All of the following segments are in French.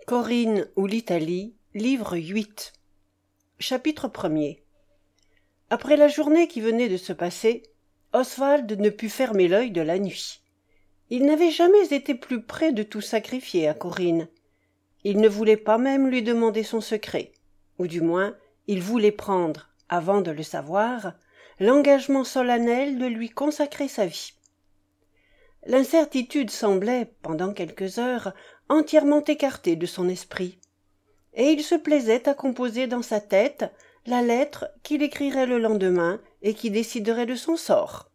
Corinne ou l'Italie, livre 8. Chapitre 1er. Après la journée qui venait de se passer, Oswald ne put fermer l'œil de la nuit. Il n'avait jamais été plus près de tout sacrifier à Corinne. Il ne voulait pas même lui demander son secret, ou du moins, il voulait prendre, avant de le savoir, l'engagement solennel de lui consacrer sa vie. L'incertitude semblait, pendant quelques heures, entièrement écartée de son esprit, et il se plaisait à composer dans sa tête la lettre qu'il écrirait le lendemain et qui déciderait de son sort.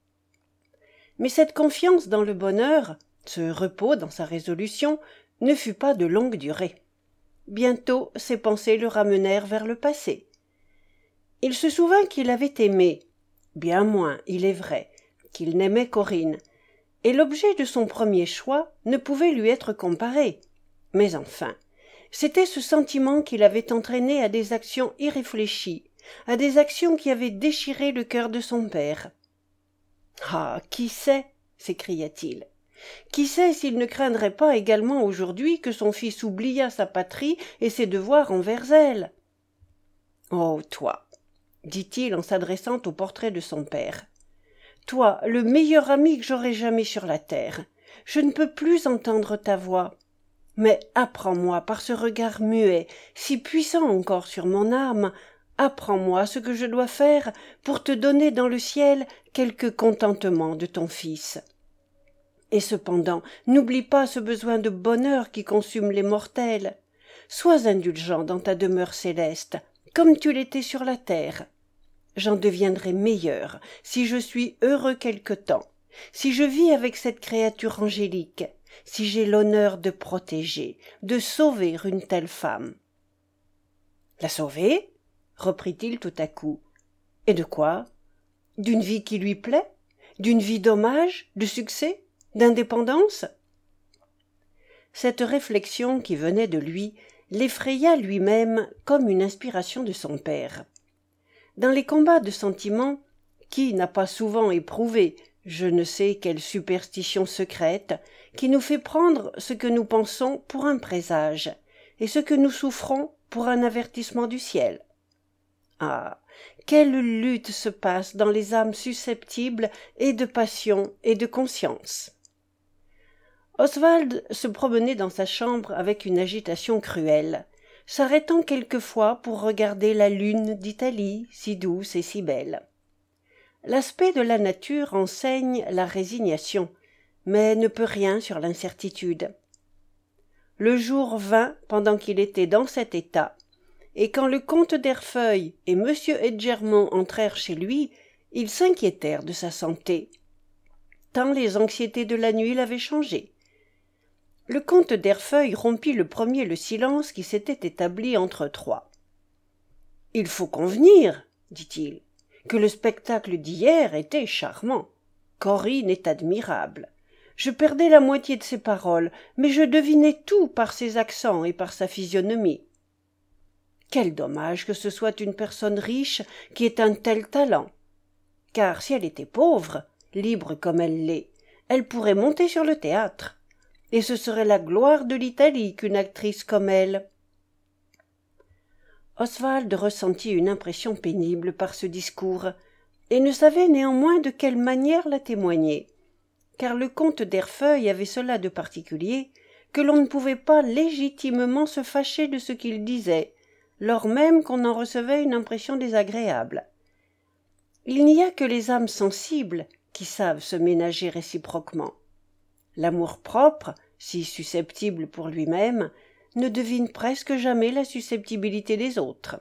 Mais cette confiance dans le bonheur, ce repos dans sa résolution, ne fut pas de longue durée. Bientôt ses pensées le ramenèrent vers le passé. Il se souvint qu'il avait aimé, bien moins, il est vrai, qu'il n'aimait Corinne, et l'objet de son premier choix ne pouvait lui être comparé. Mais enfin, c'était ce sentiment qui l'avait entraîné à des actions irréfléchies, à des actions qui avaient déchiré le cœur de son père. « Ah, qui sait » s'écria-t-il. « Qui sait s'il ne craindrait pas également aujourd'hui que son fils oubliât sa patrie et ses devoirs envers elle ?»« Oh, toi » dit-il en s'adressant au portrait de son père. Toi, le meilleur ami que j'aurai jamais sur la terre, je ne peux plus entendre ta voix. Mais apprends-moi par ce regard muet, si puissant encore sur mon âme, apprends-moi ce que je dois faire pour te donner dans le ciel quelque contentement de ton fils. Et cependant, n'oublie pas ce besoin de bonheur qui consume les mortels. Sois indulgent dans ta demeure céleste, comme tu l'étais sur la terre. J'en deviendrai meilleur si je suis heureux quelque temps, si je vis avec cette créature angélique, si j'ai l'honneur de protéger, de sauver une telle femme. « La sauver » reprit-il tout à coup. « Et de quoi ? D'une vie qui lui plaît ? D'une vie d'hommage, de succès, d'indépendance ?» Cette réflexion qui venait de lui l'effraya lui-même comme une inspiration de son père. Dans les combats de sentiments, qui n'a pas souvent éprouvé je ne sais quelle superstition secrète qui nous fait prendre ce que nous pensons pour un présage et ce que nous souffrons pour un avertissement du ciel? Ah, quelle lutte se passe dans les âmes susceptibles et de passion et de conscience! Oswald se promenait dans sa chambre avec une agitation cruelle, s'arrêtant quelquefois pour regarder la lune d'Italie, si douce et si belle. L'aspect de la nature enseigne la résignation, mais ne peut rien sur l'incertitude. Le jour vint pendant qu'il était dans cet état, et quand le comte d'Herfeuil et M. Edgermont entrèrent chez lui, ils s'inquiétèrent de sa santé, tant les anxiétés de la nuit l'avaient changé. Le comte d'Herfeuil rompit le premier le silence qui s'était établi entre trois. « Il faut convenir, dit-il, que le spectacle d'hier était charmant. Corinne est admirable. Je perdais la moitié de ses paroles, mais je devinais tout par ses accents et par sa physionomie. Quel dommage que ce soit une personne riche qui ait un tel talent. Car si elle était pauvre, libre comme elle l'est, elle pourrait monter sur le théâtre. Et ce serait la gloire de l'Italie qu'une actrice comme elle. » Oswald ressentit une impression pénible par ce discours, et ne savait néanmoins de quelle manière la témoigner, car le comte d'Herfeuil avait cela de particulier que l'on ne pouvait pas légitimement se fâcher de ce qu'il disait, lors même qu'on en recevait une impression désagréable. Il n'y a que les âmes sensibles qui savent se ménager réciproquement. L'amour-propre, si susceptible pour lui-même, ne devine presque jamais la susceptibilité des autres.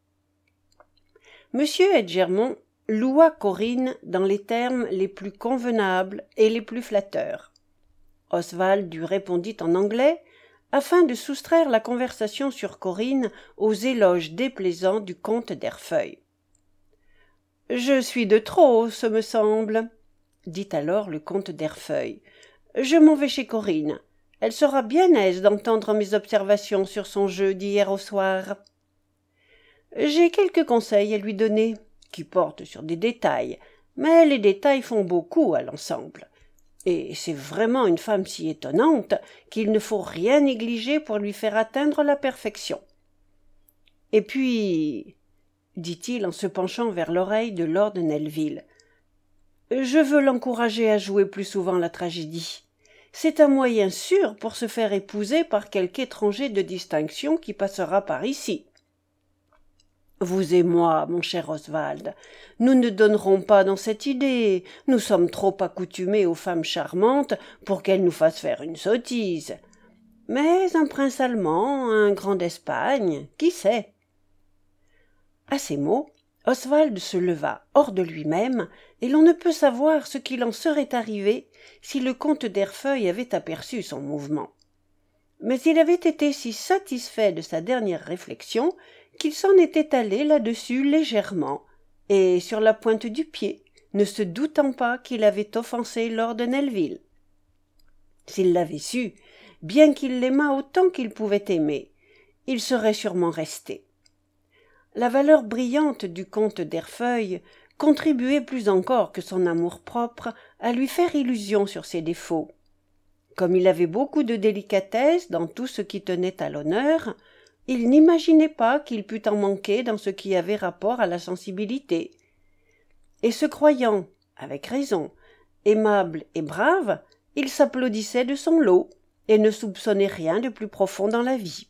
M. Edgermont loua Corinne dans les termes les plus convenables et les plus flatteurs. Oswald lui répondit en anglais, afin de soustraire la conversation sur Corinne aux éloges déplaisants du comte d'Herfeuil. « Je suis de trop, ce me semble, » dit alors le comte d'Herfeuil. « Je m'en vais chez Corinne. Elle sera bien aise d'entendre mes observations sur son jeu d'hier au soir. J'ai quelques conseils à lui donner, qui portent sur des détails, mais les détails font beaucoup à l'ensemble. Et c'est vraiment une femme si étonnante qu'il ne faut rien négliger pour lui faire atteindre la perfection. Et puis, dit-il en se penchant vers l'oreille de lord Nelvil, je veux l'encourager à jouer plus souvent la tragédie. C'est un moyen sûr pour se faire épouser par quelque étranger de distinction qui passera par ici. Vous et moi, mon cher Oswald, nous ne donnerons pas dans cette idée. Nous sommes trop accoutumés aux femmes charmantes pour qu'elles nous fassent faire une sottise. Mais un prince allemand, un grand d'Espagne, qui sait? À ces mots, Oswald se leva hors de lui-même, et l'on ne peut savoir ce qu'il en serait arrivé si le comte d'Erfeuil avait aperçu son mouvement. Mais il avait été si satisfait de sa dernière réflexion qu'il s'en était allé là-dessus légèrement, et sur la pointe du pied, ne se doutant pas qu'il avait offensé lord Nelvil. S'il l'avait su, bien qu'il l'aimât autant qu'il pouvait aimer, il serait sûrement resté. La valeur brillante du comte d'Erfeuil contribuait plus encore que son amour-propre à lui faire illusion sur ses défauts. Comme il avait beaucoup de délicatesse dans tout ce qui tenait à l'honneur, il n'imaginait pas qu'il pût en manquer dans ce qui avait rapport à la sensibilité. Et se croyant, avec raison, aimable et brave, il s'applaudissait de son lot et ne soupçonnait rien de plus profond dans la vie.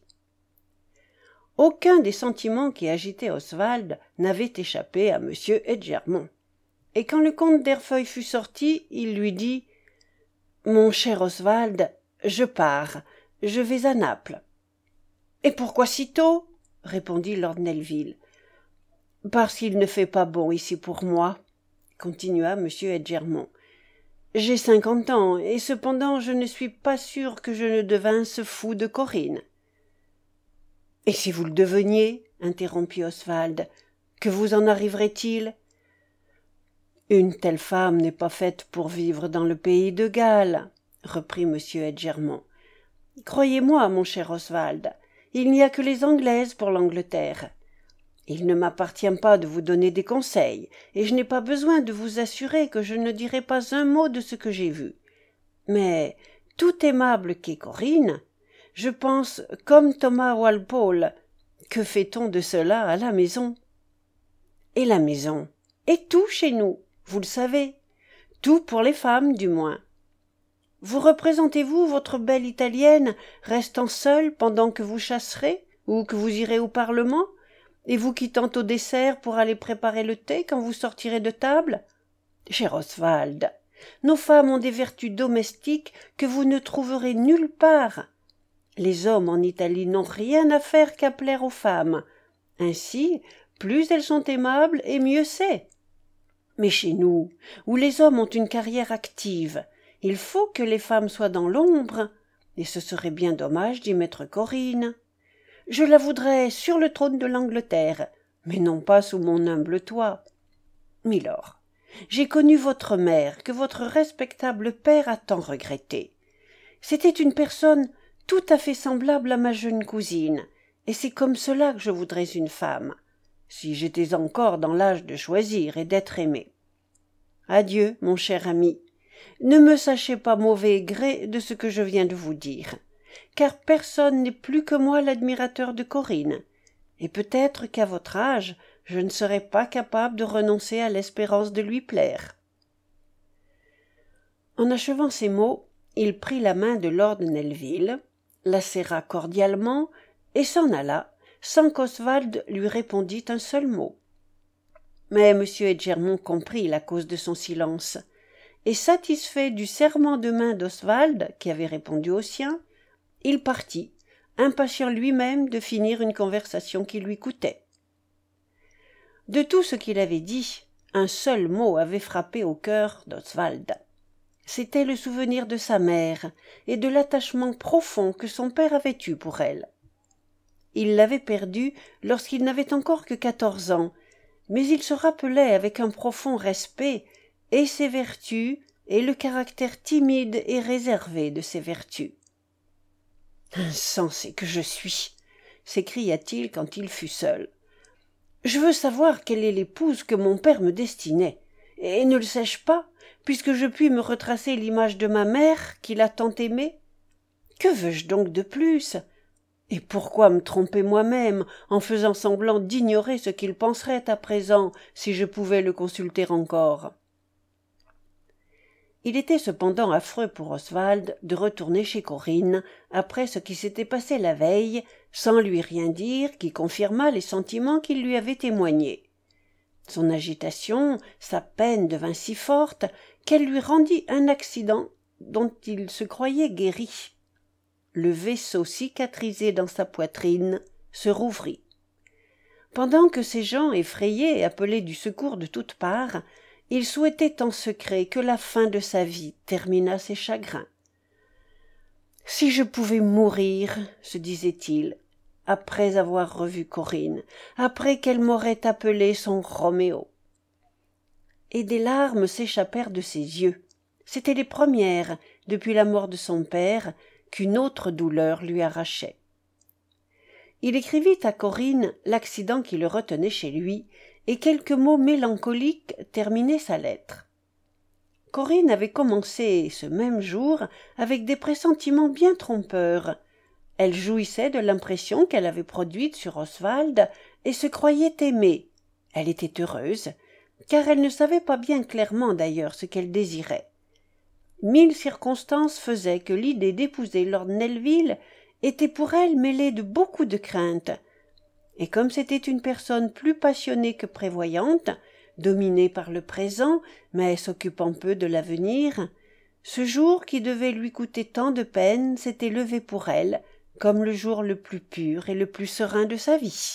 Aucun des sentiments qui agitaient Oswald n'avait échappé à M. Edgermont. Et quand le comte d'Erfeuil fut sorti, il lui dit « Mon cher Oswald, je pars, je vais à Naples. » « Et pourquoi si tôt ?» répondit lord Nelvil. « Parce qu'il ne fait pas bon ici pour moi, » continua M. Edgermont. « J'ai 50 ans, et cependant je ne suis pas sûr que je ne devinsse fou de Corinne. »« Et si vous le deveniez, » interrompit Oswald, « que vous en arriverait-il ?»« Une telle femme n'est pas faite pour vivre dans le pays de Galles, » reprit M. Edgermont. « Croyez-moi, mon cher Oswald, il n'y a que les Anglaises pour l'Angleterre. Il ne m'appartient pas de vous donner des conseils, et je n'ai pas besoin de vous assurer que je ne dirai pas un mot de ce que j'ai vu. Mais, tout aimable qu'est Corinne, je pense, comme Thomas Walpole, que fait-on de cela à la maison? Et la maison est tout chez nous, vous le savez, tout pour les femmes du moins. Vous représentez-vous votre belle italienne restant seule pendant que vous chasserez ou que vous irez au Parlement, et vous quittant au dessert pour aller préparer le thé quand vous sortirez de table? Cher Oswald, nos femmes ont des vertus domestiques que vous ne trouverez nulle part. Les hommes en Italie n'ont rien à faire qu'à plaire aux femmes. Ainsi, plus elles sont aimables et mieux c'est. Mais chez nous, où les hommes ont une carrière active, il faut que les femmes soient dans l'ombre, et ce serait bien dommage d'y mettre Corinne. Je la voudrais sur le trône de l'Angleterre, mais non pas sous mon humble toit. Milord, j'ai connu votre mère, que votre respectable père a tant regretté. C'était une personne tout à fait semblable à ma jeune cousine, et c'est comme cela que je voudrais une femme, si j'étais encore dans l'âge de choisir et d'être aimé. Adieu, mon cher ami. Ne me sachez pas mauvais gré de ce que je viens de vous dire, car personne n'est plus que moi l'admirateur de Corinne, et peut-être qu'à votre âge, je ne serai pas capable de renoncer à l'espérance de lui plaire. » En achevant ces mots, il prit la main de lord Nelvil, la serra cordialement et s'en alla, sans qu'Oswald lui répondît un seul mot. Mais M. Edgermont comprit la cause de son silence, et satisfait du serrement de main d'Oswald, qui avait répondu au sien, il partit, impatient lui-même de finir une conversation qui lui coûtait. De tout ce qu'il avait dit, un seul mot avait frappé au cœur d'Oswald. C'était le souvenir de sa mère et de l'attachement profond que son père avait eu pour elle. Il l'avait perdue lorsqu'il n'avait encore que 14 ans, mais il se rappelait avec un profond respect et ses vertus et le caractère timide et réservé de ses vertus. « Insensé que je suis !» s'écria-t-il quand il fut seul. « Je veux savoir quelle est l'épouse que mon père me destinait, Et ne le sais-je pas, puisque je puis me retracer l'image de ma mère, qui l'a tant aimé? Que veux-je donc de plus? Et pourquoi me tromper moi-même, en faisant semblant d'ignorer ce qu'il penserait à présent, si je pouvais le consulter encore? Il était cependant affreux pour Oswald de retourner chez Corinne, après ce qui s'était passé la veille, sans lui rien dire qui confirmât les sentiments qu'il lui avait témoignés. Son agitation, sa peine devint si forte qu'elle lui rendit un accident dont il se croyait guéri. Le vaisseau cicatrisé dans sa poitrine se rouvrit. Pendant que ces gens effrayés appelaient du secours de toutes parts, il souhaitait en secret que la fin de sa vie terminât ses chagrins. « Si je pouvais mourir, se disait-il, après avoir revu Corinne, après qu'elle m'aurait appelé son Roméo. » Et des larmes s'échappèrent de ses yeux. C'étaient les premières, depuis la mort de son père, qu'une autre douleur lui arrachait. Il écrivit à Corinne l'accident qui le retenait chez lui, et quelques mots mélancoliques terminaient sa lettre. Corinne avait commencé ce même jour avec des pressentiments bien trompeurs. Elle jouissait de l'impression qu'elle avait produite sur Oswald et se croyait aimée. Elle était heureuse, car elle ne savait pas bien clairement d'ailleurs ce qu'elle désirait. 1000 circonstances faisaient que l'idée d'épouser lord Nelvil était pour elle mêlée de beaucoup de crainte. Et comme c'était une personne plus passionnée que prévoyante, dominée par le présent, mais s'occupant peu de l'avenir, ce jour qui devait lui coûter tant de peine s'était levé pour elle, comme le jour le plus pur et le plus serein de sa vie.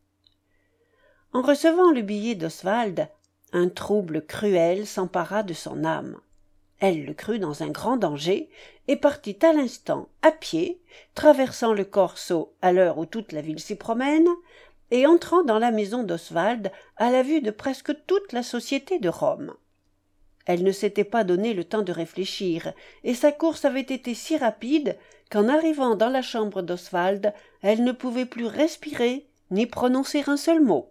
En recevant le billet d'Oswald, un trouble cruel s'empara de son âme. Elle le crut dans un grand danger et partit à l'instant, à pied, traversant le Corso à l'heure où toute la ville s'y promène, et entrant dans la maison d'Oswald à la vue de presque toute la société de Rome. Elle ne s'était pas donné le temps de réfléchir, et sa course avait été si rapide qu'en arrivant dans la chambre d'Oswald, elle ne pouvait plus respirer ni prononcer un seul mot.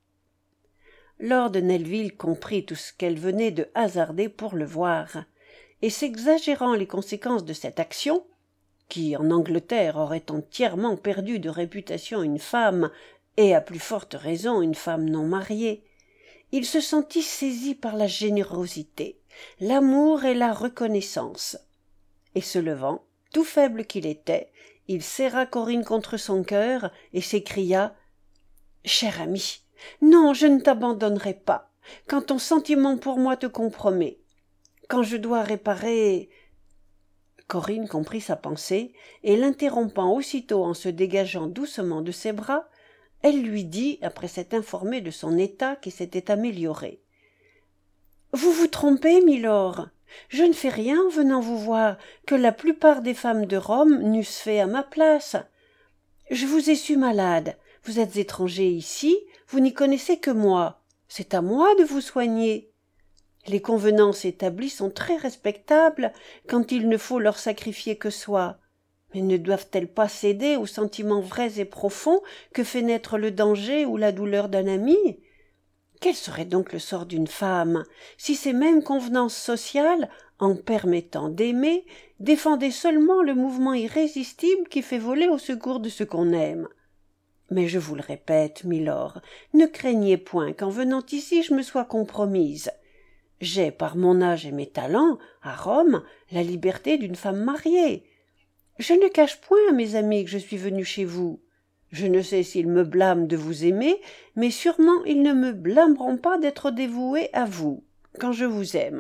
Lord Nelvil comprit tout ce qu'elle venait de hasarder pour le voir, et s'exagérant les conséquences de cette action, qui en Angleterre aurait entièrement perdu de réputation une femme, et à plus forte raison une femme non mariée, il se sentit saisi par la générosité, l'amour et la reconnaissance. Et se levant, tout faible qu'il était, il serra Corinne contre son cœur et s'écria « Cher ami, non, je ne t'abandonnerai pas, quand ton sentiment pour moi te compromet. Quand je dois réparer… » Corinne comprit sa pensée, et l'interrompant aussitôt en se dégageant doucement de ses bras, elle lui dit, après s'être informée de son état qui s'était amélioré. « Vous vous trompez, milord. Je ne fais rien en venant vous voir que la plupart des femmes de Rome n'eussent fait à ma place. Je vous ai su malade. Vous êtes étranger ici, vous n'y connaissez que moi. C'est à moi de vous soigner. Les convenances établies sont très respectables quand il ne faut leur sacrifier que soi. Mais ne doivent-elles pas céder aux sentiments vrais et profonds que fait naître le danger ou la douleur d'un ami? Quel serait donc le sort d'une femme si ces mêmes convenances sociales, en permettant d'aimer, défendaient seulement le mouvement irrésistible qui fait voler au secours de ce qu'on aime? Mais je vous le répète, milord, ne craignez point qu'en venant ici je me sois compromise. J'ai, par mon âge et mes talents, à Rome, la liberté d'une femme mariée. Je ne cache point à mes amis que je suis venu chez vous. Je ne sais s'ils me blâment de vous aimer, mais sûrement ils ne me blâmeront pas d'être dévoués à vous, quand je vous aime. »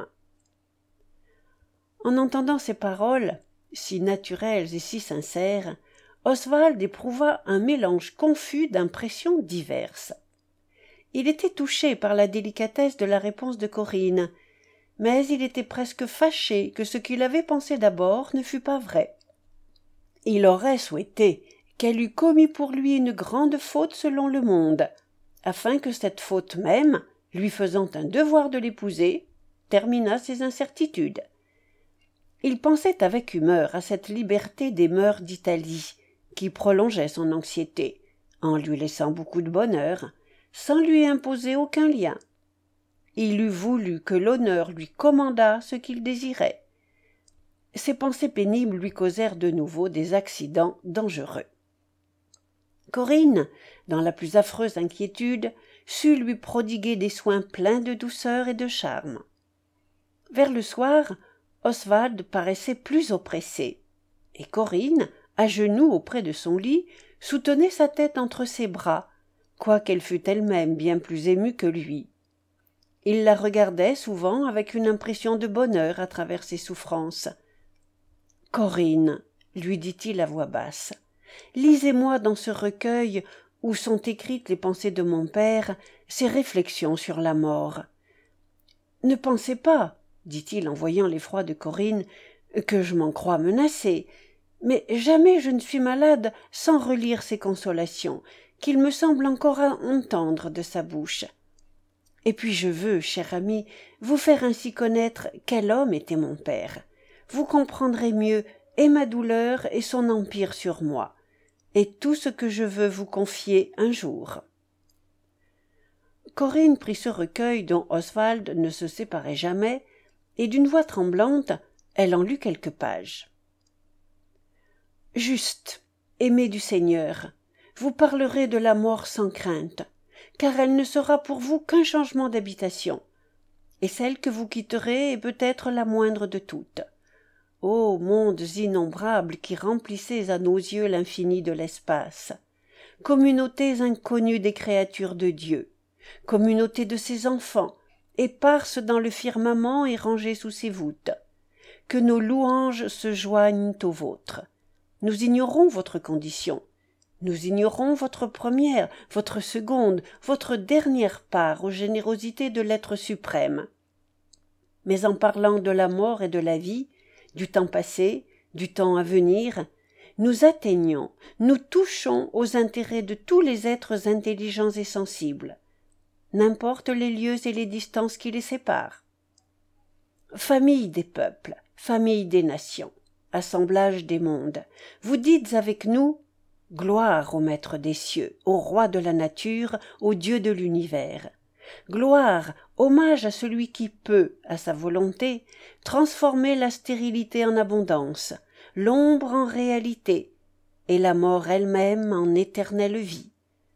En entendant ces paroles, si naturelles et si sincères, Oswald éprouva un mélange confus d'impressions diverses. Il était touché par la délicatesse de la réponse de Corinne, mais il était presque fâché que ce qu'il avait pensé d'abord ne fût pas vrai. Il aurait souhaité qu'elle eût commis pour lui une grande faute selon le monde, afin que cette faute même, lui faisant un devoir de l'épouser, terminât ses incertitudes. Il pensait avec humeur à cette liberté des mœurs d'Italie, qui prolongeait son anxiété, en lui laissant beaucoup de bonheur, sans lui imposer aucun lien. il eût voulu que l'honneur lui commandât ce qu'il désirait. Ces pensées pénibles lui causèrent de nouveau des accidents dangereux. Corinne, dans la plus affreuse inquiétude, sut lui prodiguer des soins pleins de douceur et de charme. Vers le soir, Oswald paraissait plus oppressé, et Corinne, à genoux auprès de son lit, soutenait sa tête entre ses bras, quoiqu'elle fût elle-même bien plus émue que lui. Il la regardait souvent avec une impression de bonheur à travers ses souffrances. « Corinne, lui dit-il à voix basse, lisez-moi dans ce recueil où sont écrites les pensées de mon père, ses réflexions sur la mort. Ne pensez pas, dit-il en voyant l'effroi de Corinne, que je m'en crois menacé, mais jamais je ne suis malade sans relire ces consolations, qu'il me semble encore entendre de sa bouche. Et puis je veux, cher ami, vous faire ainsi connaître quel homme était mon père. Vous comprendrez mieux et ma douleur et son empire sur moi, et tout ce que je veux vous confier un jour. » Corinne prit ce recueil dont Oswald ne se séparait jamais, et d'une voix tremblante, elle en lut quelques pages. « Juste, aimé du Seigneur, vous parlerez de la mort sans crainte, car elle ne sera pour vous qu'un changement d'habitation, et celle que vous quitterez est peut-être la moindre de toutes. Ô mondes innombrables qui remplissez à nos yeux l'infini de l'espace, communautés inconnues des créatures de Dieu, communauté de ses enfants, éparses dans le firmament et rangées sous ses voûtes, que nos louanges se joignent aux vôtres. Nous ignorons votre condition, nous ignorons votre première, votre seconde, votre dernière part aux générosités de l'être suprême. Mais en parlant de la mort et de la vie, du temps passé, du temps à venir, nous atteignons, nous touchons aux intérêts de tous les êtres intelligents et sensibles, n'importe les lieux et les distances qui les séparent. Famille des peuples, famille des nations, assemblage des mondes, vous dites avec nous « Gloire au Maître des cieux, au Roi de la nature, au Dieu de l'univers. Gloire, hommage à celui qui peut, à sa volonté, transformer la stérilité en abondance, l'ombre en réalité, et la mort elle-même en éternelle vie.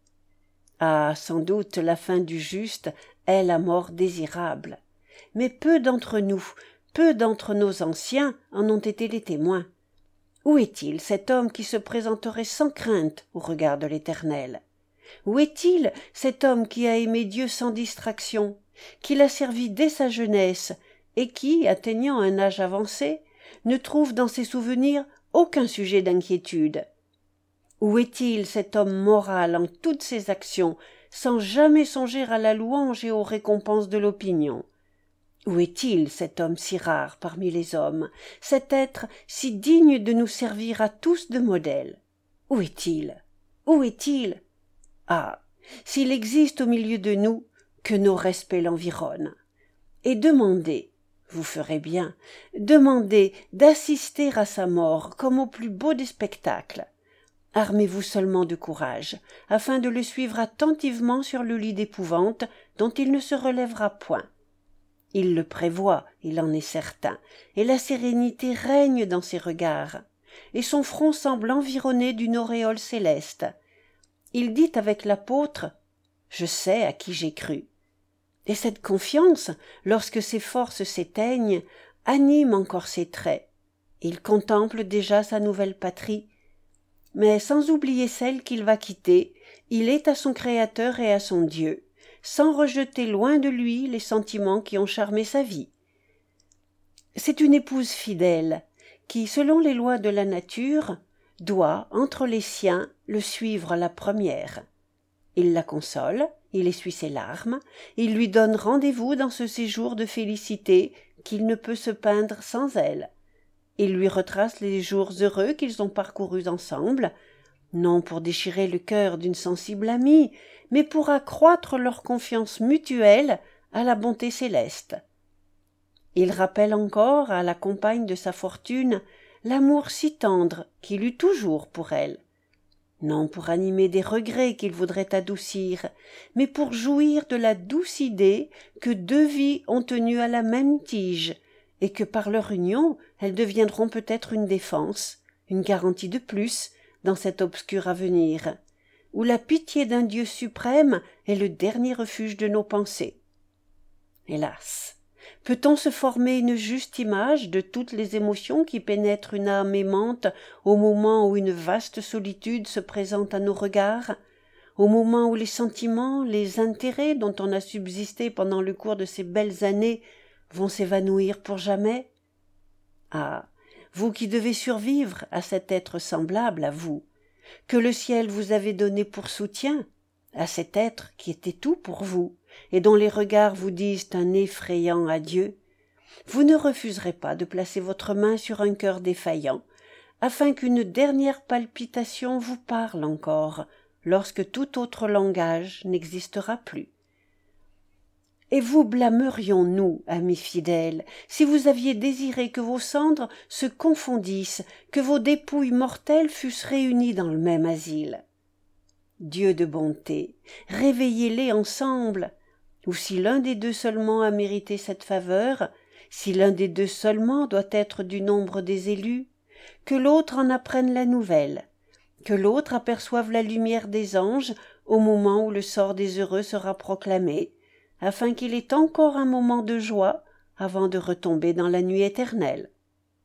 Ah, sans doute la fin du juste est la mort désirable, mais peu d'entre nous, peu d'entre nos anciens en ont été les témoins. Où est-il cet homme qui se présenterait sans crainte au regard de l'Éternel? Où est-il cet homme qui a aimé Dieu sans distraction, qui l'a servi dès sa jeunesse et qui, atteignant un âge avancé, ne trouve dans ses souvenirs aucun sujet d'inquiétude? Où est-il cet homme moral en toutes ses actions, sans jamais songer à la louange et aux récompenses de l'opinion? Où est-il cet homme si rare parmi les hommes, cet être si digne de nous servir à tous de modèle? Où est-il? Où est-il? Ah, s'il existe au milieu de nous, que nos respects l'environnent. Et demandez, vous ferez bien, demandez d'assister à sa mort comme au plus beau des spectacles. Armez-vous seulement de courage, afin de le suivre attentivement sur le lit d'épouvante dont il ne se relèvera point. Il le prévoit, il en est certain, et la sérénité règne dans ses regards, et son front semble environné d'une auréole céleste. Il dit avec l'apôtre « Je sais à qui j'ai cru ». Et cette confiance, lorsque ses forces s'éteignent, anime encore ses traits. Il contemple déjà sa nouvelle patrie, mais sans oublier celle qu'il va quitter, il est à son Créateur et à son Dieu, sans rejeter loin de lui les sentiments qui ont charmé sa vie. C'est une épouse fidèle, qui, selon les lois de la nature, doit, entre les siens, le suivre la première. Il la console, il essuie ses larmes, il lui donne rendez-vous dans ce séjour de félicité qu'il ne peut se peindre sans elle. Il lui retrace les jours heureux qu'ils ont parcourus ensemble, non pour déchirer le cœur d'une sensible amie, mais pour accroître leur confiance mutuelle à la bonté céleste. Il rappelle encore à la compagne de sa fortune l'amour si tendre qu'il eut toujours pour elle. non pour animer des regrets qu'il voudrait adoucir, mais pour jouir de la douce idée que deux vies ont tenu à la même tige, et que par leur union elles deviendront peut-être une défense, une garantie de plus dans cet obscur avenir, où la pitié d'un Dieu suprême est le dernier refuge de nos pensées. Hélas, peut-on se former une juste image de toutes les émotions qui pénètrent une âme aimante au moment où une vaste solitude se présente à nos regards, au moment où les sentiments, les intérêts dont on a subsisté pendant le cours de ces belles années vont s'évanouir pour jamais? Ah, vous qui devez survivre à cet être semblable à vous, que le ciel vous avait donné pour soutien, à cet être qui était tout pour vous, et dont les regards vous disent un effrayant adieu, vous ne refuserez pas de placer votre main sur un cœur défaillant, afin qu'une dernière palpitation vous parle encore, lorsque tout autre langage n'existera plus. Et vous blâmerions-nous, amis fidèles, si vous aviez désiré que vos cendres se confondissent, que vos dépouilles mortelles fussent réunies dans le même asile? Dieu de bonté, réveillez-les ensemble, ou si l'un des deux seulement a mérité cette faveur, si l'un des deux seulement doit être du nombre des élus, que l'autre en apprenne la nouvelle, que l'autre aperçoive la lumière des anges au moment où le sort des heureux sera proclamé, afin qu'il ait encore un moment de joie avant de retomber dans la nuit éternelle.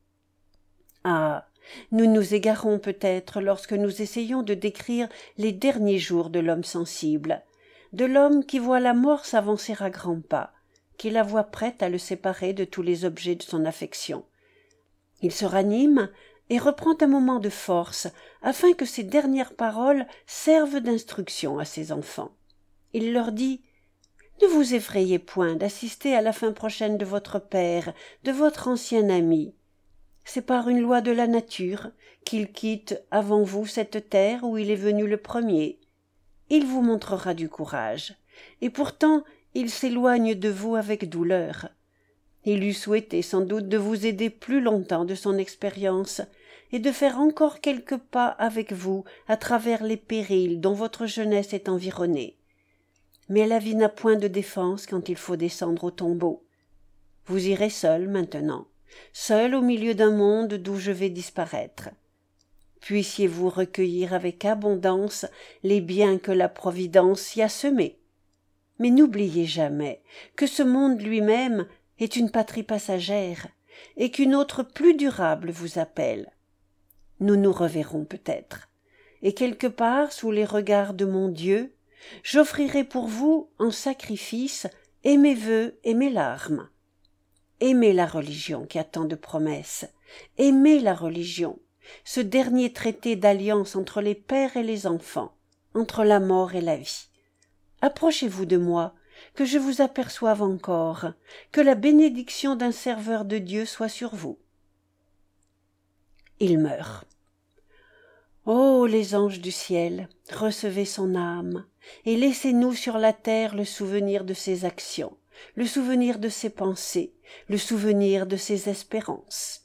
Ah, nous nous égarons peut-être lorsque nous essayons de décrire les derniers jours de l'homme sensible, de l'homme qui voit la mort s'avancer à grands pas, qui la voit prête à le séparer de tous les objets de son affection. Il se ranime et reprend un moment de force, afin que ses dernières paroles servent d'instruction à ses enfants. Il leur dit: « Ne vous effrayez point d'assister à la fin prochaine de votre père, de votre ancien ami. C'est par une loi de la nature qu'il quitte avant vous cette terre où il est venu le premier. Il vous montrera du courage, et pourtant il s'éloigne de vous avec douleur. Il eût souhaité sans doute de vous aider plus longtemps de son expérience, et de faire encore quelques pas avec vous à travers les périls dont votre jeunesse est environnée. Mais la vie n'a point de défense quand il faut descendre au tombeau. Vous irez seul maintenant, seul au milieu d'un monde d'où je vais disparaître. Puissiez-vous recueillir avec abondance les biens que la Providence y a semés. Mais n'oubliez jamais que ce monde lui-même est une patrie passagère, et qu'une autre plus durable vous appelle. Nous nous reverrons peut-être, et quelque part sous les regards de mon Dieu, j'offrirai pour vous en sacrifice et mes vœux et mes larmes. Aimez la religion qui a tant de promesses, aimez la religion, ce dernier traité d'alliance entre les pères et les enfants, entre la mort et la vie. Approchez-vous de moi, que je vous aperçoive encore, que la bénédiction d'un serveur de Dieu soit sur vous. » Il meurt. Ô les anges du ciel, recevez son âme, et laissez-nous sur la terre le souvenir de ses actions, le souvenir de ses pensées, le souvenir de ses espérances.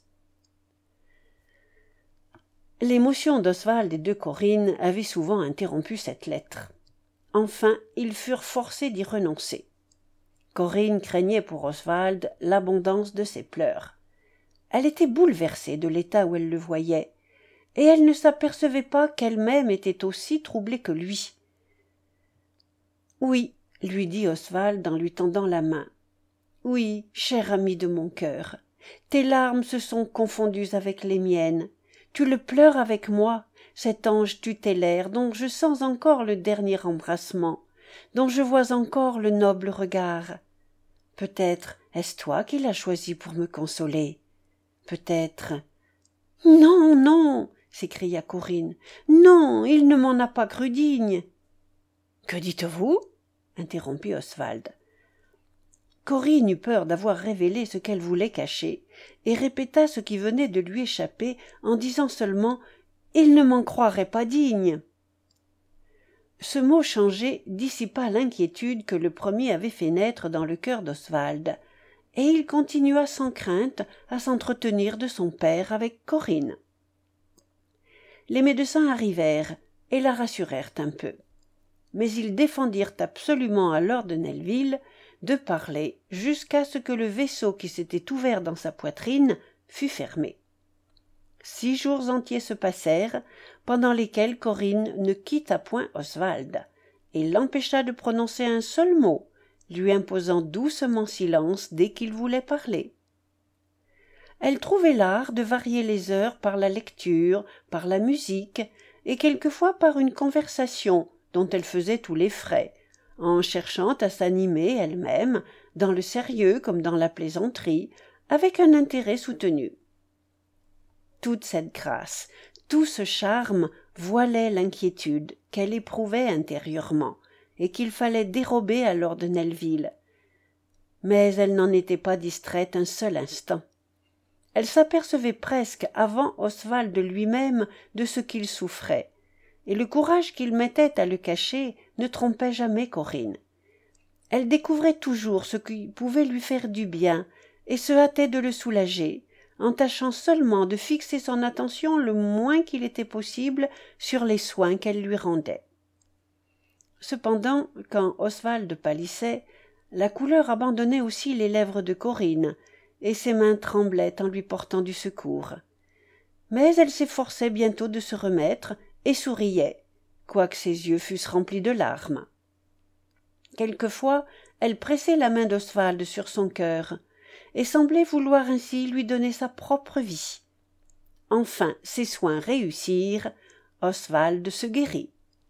L'émotion d'Oswald et de Corinne avait souvent interrompu cette lettre. Enfin, ils furent forcés d'y renoncer. Corinne craignait pour Oswald l'abondance de ses pleurs. Elle était bouleversée de l'état où elle le voyait, et elle ne s'apercevait pas qu'elle-même était aussi troublée que lui. « Oui, » lui dit Oswald en lui tendant la main. « Oui, cher ami de mon cœur, tes larmes se sont confondues avec les miennes. Tu le pleures avec moi, cet ange tutélaire dont je sens encore le dernier embrassement, dont je vois encore le noble regard. Peut-être est-ce toi qui l'as choisi pour me consoler. Peut-être... »« Non, non !» s'écria Corinne. « Non, il ne m'en a pas cru digne. »« Que dites-vous » interrompit Oswald. Corinne eut peur d'avoir révélé ce qu'elle voulait cacher, et répéta ce qui venait de lui échapper en disant seulement « Il ne m'en croirait pas digne ». Ce mot changé dissipa l'inquiétude que le premier avait fait naître dans le cœur d'Oswald, et il continua sans crainte à s'entretenir de son père avec Corinne. Les médecins arrivèrent, et la rassurèrent un peu. Mais ils défendirent absolument à lord de Nelvil de parler jusqu'à ce que le vaisseau qui s'était ouvert dans sa poitrine fût fermé. 6 jours entiers se passèrent, pendant lesquels Corinne ne quitta point Oswald, et l'empêcha de prononcer un seul mot, lui imposant doucement silence dès qu'il voulait parler. Elle trouvait l'art de varier les heures par la lecture, par la musique, et quelquefois par une conversation dont elle faisait tous les frais, en cherchant à s'animer elle-même, dans le sérieux comme dans la plaisanterie, avec un intérêt soutenu. Toute cette grâce, tout ce charme voilaient l'inquiétude qu'elle éprouvait intérieurement, et qu'il fallait dérober à lord de Nelvil. Mais elle n'en était pas distraite un seul instant. Elle s'apercevait presque avant Oswald lui-même de ce qu'il souffrait, et le courage qu'il mettait à le cacher ne trompait jamais Corinne. Elle découvrait toujours ce qui pouvait lui faire du bien, et se hâtait de le soulager, en tâchant seulement de fixer son attention le moins qu'il était possible sur les soins qu'elle lui rendait. Cependant, quand Oswald pâlissait, la couleur abandonnait aussi les lèvres de Corinne, et ses mains tremblaient en lui portant du secours. Mais elle s'efforçait bientôt de se remettre, et souriait, quoique ses yeux fussent remplis de larmes. Quelquefois, elle pressait la main d'Oswald sur son cœur, et semblait vouloir ainsi lui donner sa propre vie. Enfin, ses soins réussirent, Oswald se guérit.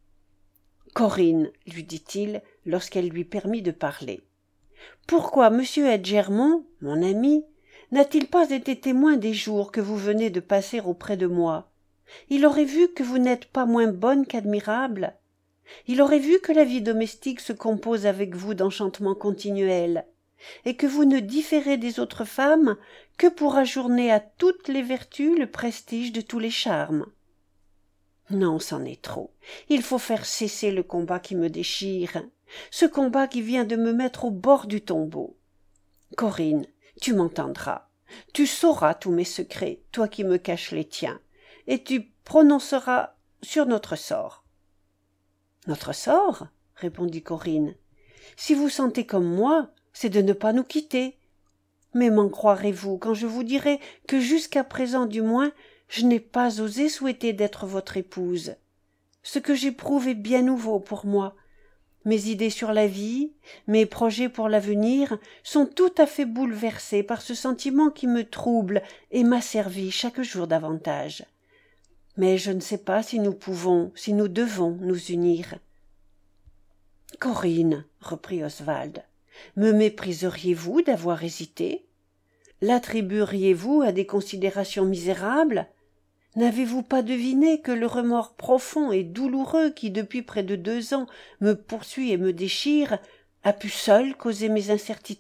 « Corinne, lui dit-il, lorsqu'elle lui permit de parler, pourquoi M. Edgermont, mon ami, n'a-t-il pas été témoin des jours que vous venez de passer auprès de moi? Il aurait vu que vous n'êtes pas moins bonne qu'admirable. Il aurait vu que la vie domestique se compose avec vous d'enchantements continuels, et que vous ne différez des autres femmes que pour ajourner à toutes les vertus le prestige de tous les charmes. Non, c'en est trop. Il faut faire cesser le combat qui me déchire, ce combat qui vient de me mettre au bord du tombeau. Corinne, tu m'entendras. Tu sauras tous mes secrets, toi qui me caches les tiens, et tu prononceras sur notre sort. Notre sort? Répondit Corinne. Si vous sentez comme moi, c'est de ne pas nous quitter. Mais m'en croirez-vous quand je vous dirai que jusqu'à présent du moins, je n'ai pas osé souhaiter d'être votre épouse. Ce que j'éprouve est bien nouveau pour moi. Mes idées sur la vie, mes projets pour l'avenir sont tout à fait bouleversés par ce sentiment qui me trouble et m'asservit chaque jour davantage. Mais je ne sais pas si nous pouvons, si nous devons nous unir. « Corinne, reprit Oswald, me mépriseriez-vous d'avoir hésité? L'attribueriez-vous à des considérations misérables? N'avez-vous pas deviné que le remords profond et douloureux qui depuis près de 2 ans me poursuit et me déchire a pu seul causer mes incertitudes? »«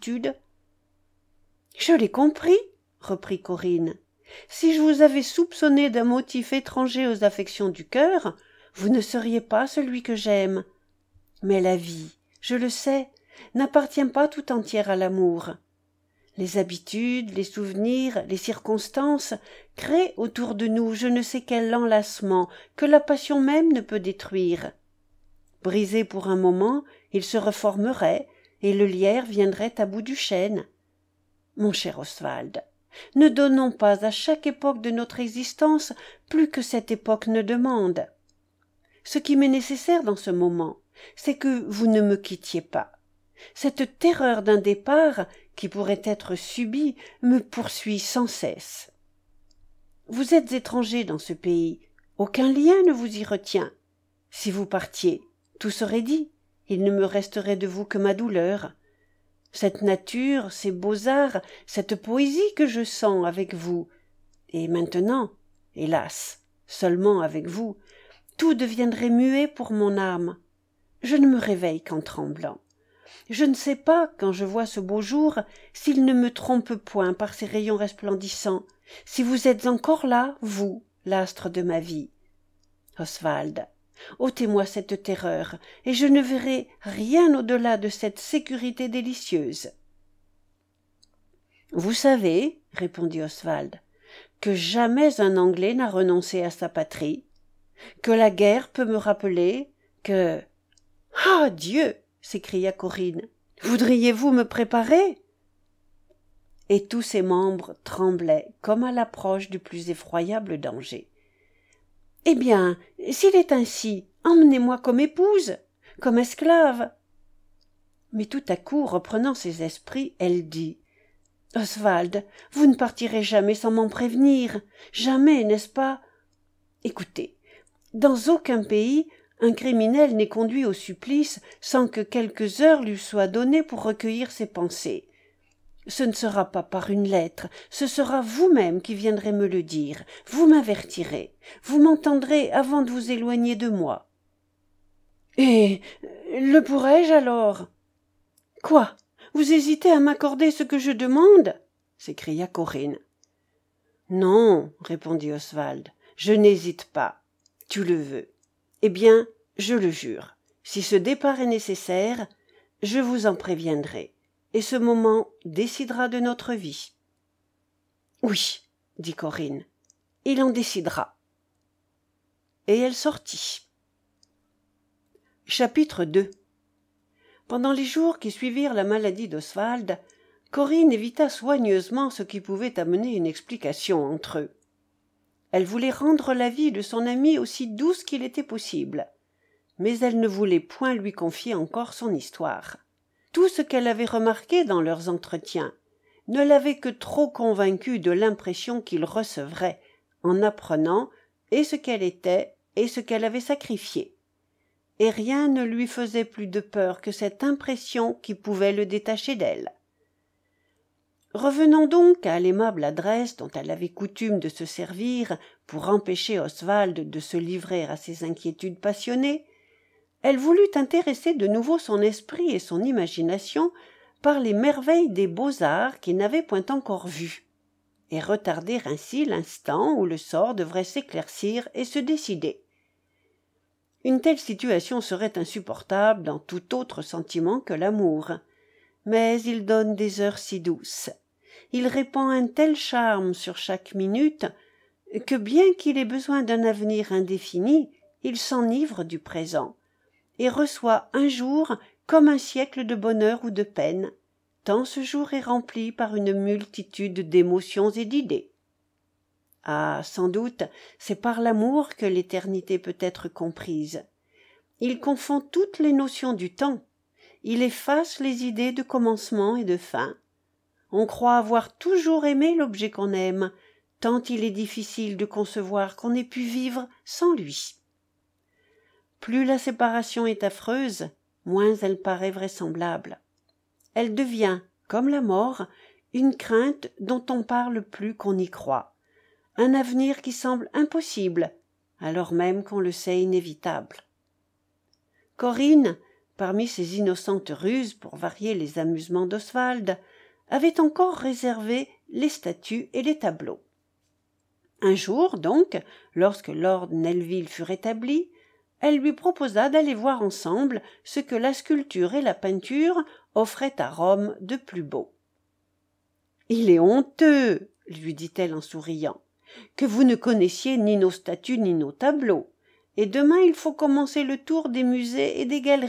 Je l'ai compris, reprit Corinne. Si je vous avais soupçonné d'un motif étranger aux affections du cœur, vous ne seriez pas celui que j'aime. Mais la vie, je le sais, n'appartient pas tout entière à l'amour. Les habitudes, les souvenirs, les circonstances créent autour de nous je ne sais quel enlacement que la passion même ne peut détruire. Brisé pour un moment, il se reformerait, et le lierre viendrait à bout du chêne. Mon cher Oswald, ne donnons pas à chaque époque de notre existence plus que cette époque ne demande. Ce qui m'est nécessaire dans ce moment, c'est que vous ne me quittiez pas. Cette terreur d'un départ, qui pourrait être subie, me poursuit sans cesse. Vous êtes étranger dans ce pays, aucun lien ne vous y retient. Si vous partiez, tout serait dit, il ne me resterait de vous que ma douleur. Cette nature, ces beaux-arts, cette poésie que je sens avec vous, et maintenant, hélas, seulement avec vous, tout deviendrait muet pour mon âme. Je ne me réveille qu'en tremblant. Je ne sais pas, quand je vois ce beau jour, s'il ne me trompe point par ses rayons resplendissants, si vous êtes encore là, vous, l'astre de ma vie. Oswald, ôtez-moi cette terreur, et je ne verrai rien au-delà de cette sécurité délicieuse. Vous savez, répondit Oswald, que jamais un Anglais n'a renoncé à sa patrie. que la guerre peut me rappeler, que... Ah, Dieu! S'écria Corinne. Voudriez-vous me préparer? Et tous ses membres tremblaient comme à l'approche du plus effroyable danger. Eh bien, s'il est ainsi, emmenez-moi comme épouse, comme esclave. Mais tout à coup, reprenant ses esprits, elle dit « Oswald, vous ne partirez jamais sans m'en prévenir, jamais, n'est-ce pas? Écoutez, dans aucun pays, un criminel n'est conduit au supplice sans que quelques heures lui soient données pour recueillir ses pensées. Ce ne sera pas par une lettre, ce sera vous-même qui viendrez me le dire, vous m'avertirez, vous m'entendrez avant de vous éloigner de moi. »« Et le pourrais-je alors ?»« Quoi? Vous hésitez à m'accorder ce que je demande ?» s'écria Corinne. « Non, répondit Oswald, je n'hésite pas. Tu le veux. Eh bien, je le jure, si ce départ est nécessaire, je vous en préviendrai, et ce moment décidera de notre vie. »« Oui, dit Corinne, il en décidera. » Et elle sortit. Chapitre 2. Pendant les jours qui suivirent la maladie d'Oswald, Corinne évita soigneusement ce qui pouvait amener une explication entre eux. Elle voulait rendre la vie de son ami aussi douce qu'il était possible, mais elle ne voulait point lui confier encore son histoire. Tout ce qu'elle avait remarqué dans leurs entretiens ne l'avait que trop convaincue de l'impression qu'il recevrait en apprenant et ce qu'elle était et ce qu'elle avait sacrifié. Et rien ne lui faisait plus de peur que cette impression qui pouvait le détacher d'elle. Revenons donc à l'aimable adresse dont elle avait coutume de se servir pour empêcher Oswald de se livrer à ses inquiétudes passionnées. Elle voulut intéresser de nouveau son esprit et son imagination par les merveilles des beaux-arts qu'il n'avait point encore vues, et retarder ainsi l'instant où le sort devrait s'éclaircir et se décider. Une telle situation serait insupportable dans tout autre sentiment que l'amour, mais il donne des heures si douces. Il répand un tel charme sur chaque minute que bien qu'il ait besoin d'un avenir indéfini, il s'enivre du présent et reçoit un jour comme un siècle de bonheur ou de peine, tant ce jour est rempli par une multitude d'émotions et d'idées. Ah, sans doute, c'est par l'amour que l'éternité peut être comprise. Il confond toutes les notions du temps, il efface les idées de commencement et de fin. On croit avoir toujours aimé l'objet qu'on aime, tant il est difficile de concevoir qu'on ait pu vivre sans lui. Plus la séparation est affreuse, moins elle paraît vraisemblable. Elle devient, comme la mort, une crainte dont on parle plus qu'on y croit, un avenir qui semble impossible, alors même qu'on le sait inévitable. Corinne, parmi ces innocentes ruses pour varier les amusements d'Oswald, avait encore réservé les statues et les tableaux. Un jour, donc, lorsque lord Nelvil fut rétabli, elle lui proposa d'aller voir ensemble ce que la sculpture et la peinture offraient à Rome de plus beau. « Il est honteux, lui dit-elle en souriant, que vous ne connaissiez ni nos statues ni nos tableaux, et demain il faut commencer le tour des musées et des galeries. »«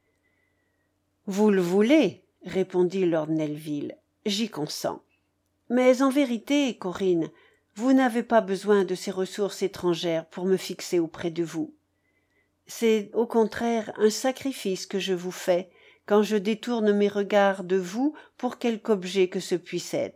Vous le voulez, répondit lord Nelvil, j'y consens. Mais en vérité, Corinne, vous n'avez pas besoin de ces ressources étrangères pour me fixer auprès de vous. C'est au contraire un sacrifice que je vous fais quand je détourne mes regards de vous pour quelque objet que ce puisse être. »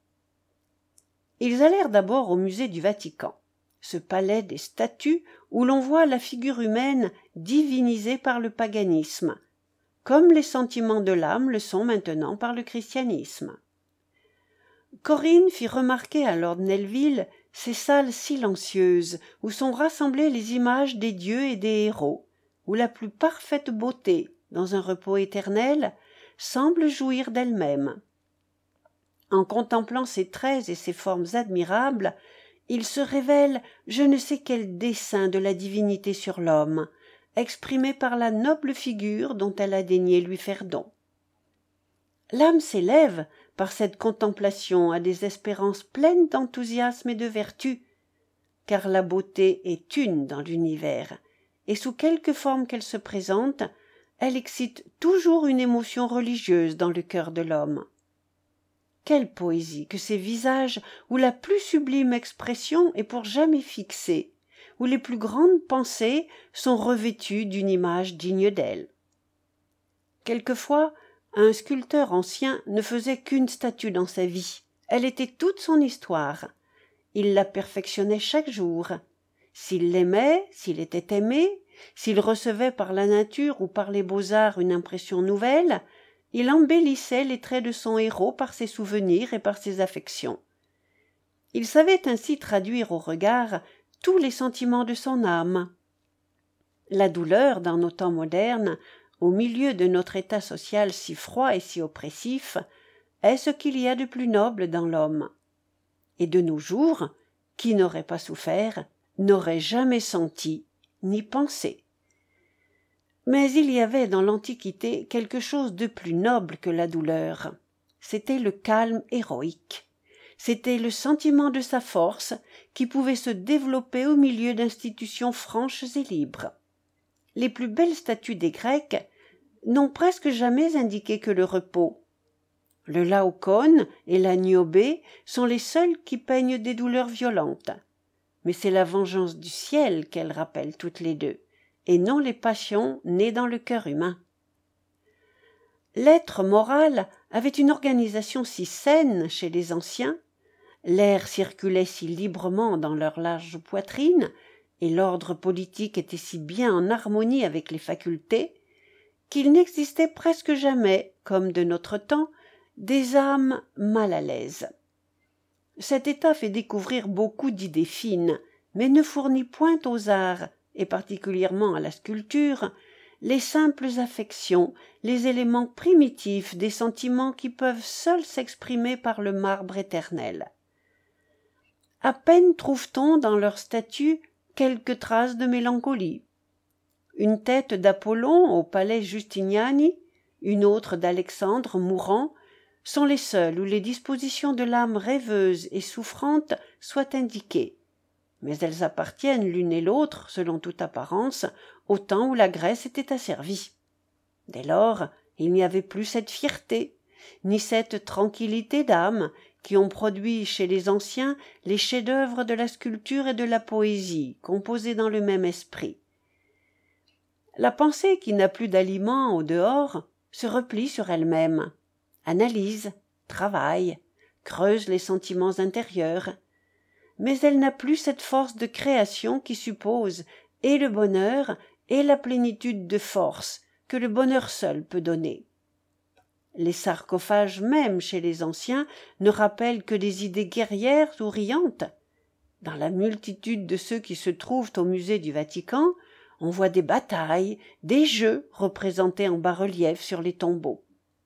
Ils allèrent d'abord au musée du Vatican, ce palais des statues où l'on voit la figure humaine divinisée par le paganisme, comme les sentiments de l'âme le sont maintenant par le christianisme. Corinne fit remarquer à lord Nelvil ces salles silencieuses où sont rassemblées les images des dieux et des héros, où la plus parfaite beauté, dans un repos éternel, semble jouir d'elle-même. En contemplant ces traits et ces formes admirables, il se révèle je ne sais quel dessein de la divinité sur l'homme, exprimé par la noble figure dont elle a daigné lui faire don. L'âme s'élève, par cette contemplation, à des espérances pleines d'enthousiasme et de vertu. car la beauté est une dans l'univers, et sous quelque forme qu'elle se présente, elle excite toujours une émotion religieuse dans le cœur de l'homme. Quelle poésie que ces visages où la plus sublime expression est pour jamais fixée, où les plus grandes pensées sont revêtues d'une image digne d'elles. Quelquefois, un sculpteur ancien ne faisait qu'une statue dans sa vie. Elle était toute son histoire. Il la perfectionnait chaque jour. S'il l'aimait, s'il était aimé, s'il recevait par la nature ou par les beaux-arts une impression nouvelle, il embellissait les traits de son héros par ses souvenirs et par ses affections. Il savait ainsi traduire au regard tous les sentiments de son âme. La douleur, dans nos temps modernes, au milieu de notre état social si froid et si oppressif, est ce qu'il y a de plus noble dans l'homme. Et de nos jours, qui n'aurait pas souffert, n'aurait jamais senti ni pensé. Mais il y avait dans l'Antiquité quelque chose de plus noble que la douleur. C'était le calme héroïque. C'était le sentiment de sa force qui pouvait se développer au milieu d'institutions franches et libres. Les plus belles statues des Grecs n'ont presque jamais indiqué que le repos. Le Laocoon et la Niobé sont les seuls qui peignent des douleurs violentes. Mais c'est la vengeance du ciel qu'elles rappellent toutes les deux, et non les passions nées dans le cœur humain. L'être moral avait une organisation si saine chez les anciens, l'air circulait si librement dans leurs larges poitrines, et l'ordre politique était si bien en harmonie avec les facultés, qu'il n'existait presque jamais, comme de notre temps, des âmes mal à l'aise. Cet état fait découvrir beaucoup d'idées fines, mais ne fournit point aux arts, et particulièrement à la sculpture, les simples affections, les éléments primitifs des sentiments qui peuvent seuls s'exprimer par le marbre éternel. À peine trouve-t-on dans leurs statues quelques traces de mélancolie. Une tête d'Apollon au palais Justiniani, une autre d'Alexandre mourant, sont les seules où les dispositions de l'âme rêveuse et souffrante soient indiquées. Mais elles appartiennent l'une et l'autre, selon toute apparence, au temps où la Grèce était asservie. Dès lors, il n'y avait plus cette fierté, ni cette tranquillité d'âme qui ont produit chez les anciens les chefs-d'œuvre de la sculpture et de la poésie, composés dans le même esprit. La pensée qui n'a plus d'aliment au dehors se replie sur elle-même, analyse, travaille, creuse les sentiments intérieurs, mais elle n'a plus cette force de création qui suppose et le bonheur et la plénitude de force que le bonheur seul peut donner. Les sarcophages même chez les anciens ne rappellent que des idées guerrières ou riantes. Dans la multitude de ceux qui se trouvent au musée du Vatican, on voit des batailles, des jeux représentés en bas-relief sur les tombeaux.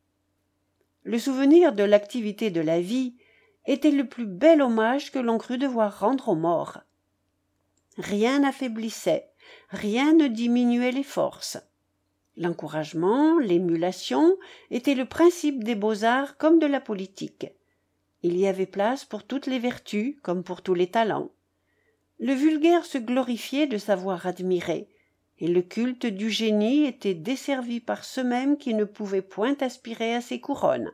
Le souvenir de l'activité de la vie était le plus bel hommage que l'on crût devoir rendre aux morts. Rien n'affaiblissait, rien ne diminuait les forces. L'encouragement, l'émulation étaient le principe des beaux-arts comme de la politique. Il y avait place pour toutes les vertus comme pour tous les talents. Le vulgaire se glorifiait de savoir admirer, et le culte du génie était desservi par ceux mêmes qui ne pouvaient point aspirer à ces couronnes.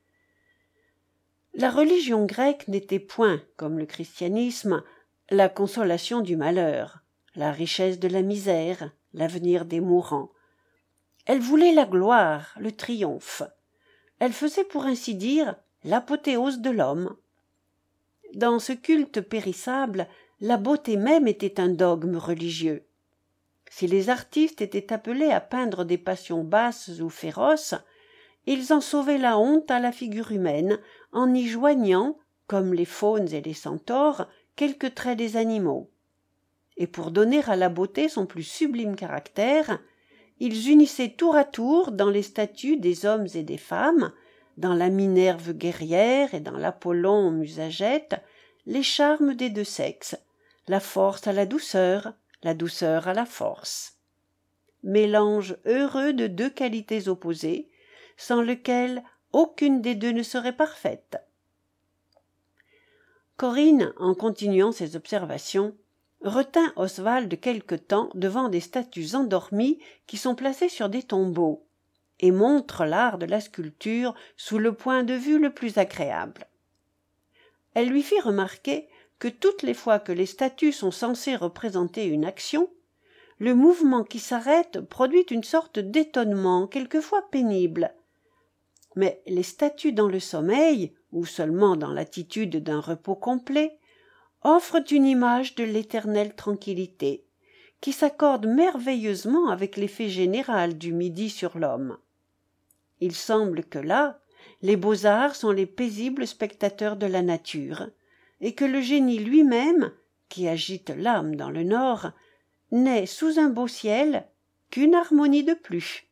La religion grecque n'était point, comme le christianisme, la consolation du malheur, la richesse de la misère, l'avenir des mourants. Elle voulait la gloire, le triomphe. Elle faisait pour ainsi dire l'apothéose de l'homme. Dans ce culte périssable, la beauté même était un dogme religieux. Si les artistes étaient appelés à peindre des passions basses ou féroces, ils en sauvaient la honte à la figure humaine en y joignant, comme les faunes et les centaures, quelques traits des animaux. Et pour donner à la beauté son plus sublime caractère, ils unissaient tour à tour dans les statues des hommes et des femmes, dans la Minerve guerrière et dans l'Apollon musagète, les charmes des deux sexes, la force à la douceur à la force. Mélange heureux de deux qualités opposées, sans lequel aucune des deux ne serait parfaite. Corinne, en continuant ses observations, retint Oswald quelque temps devant des statues endormies qui sont placées sur des tombeaux, et montre l'art de la sculpture sous le point de vue le plus agréable. Elle lui fit remarquer que toutes les fois que les statues sont censées représenter une action, le mouvement qui s'arrête produit une sorte d'étonnement quelquefois pénible. Mais les statues dans le sommeil, ou seulement dans l'attitude d'un repos complet, offrent une image de l'éternelle tranquillité, qui s'accorde merveilleusement avec l'effet général du midi sur l'homme. Il semble que là, les beaux-arts sont les paisibles spectateurs de la nature, et que le génie lui-même, qui agite l'âme dans le nord, n'est sous un beau ciel qu'une harmonie de plus.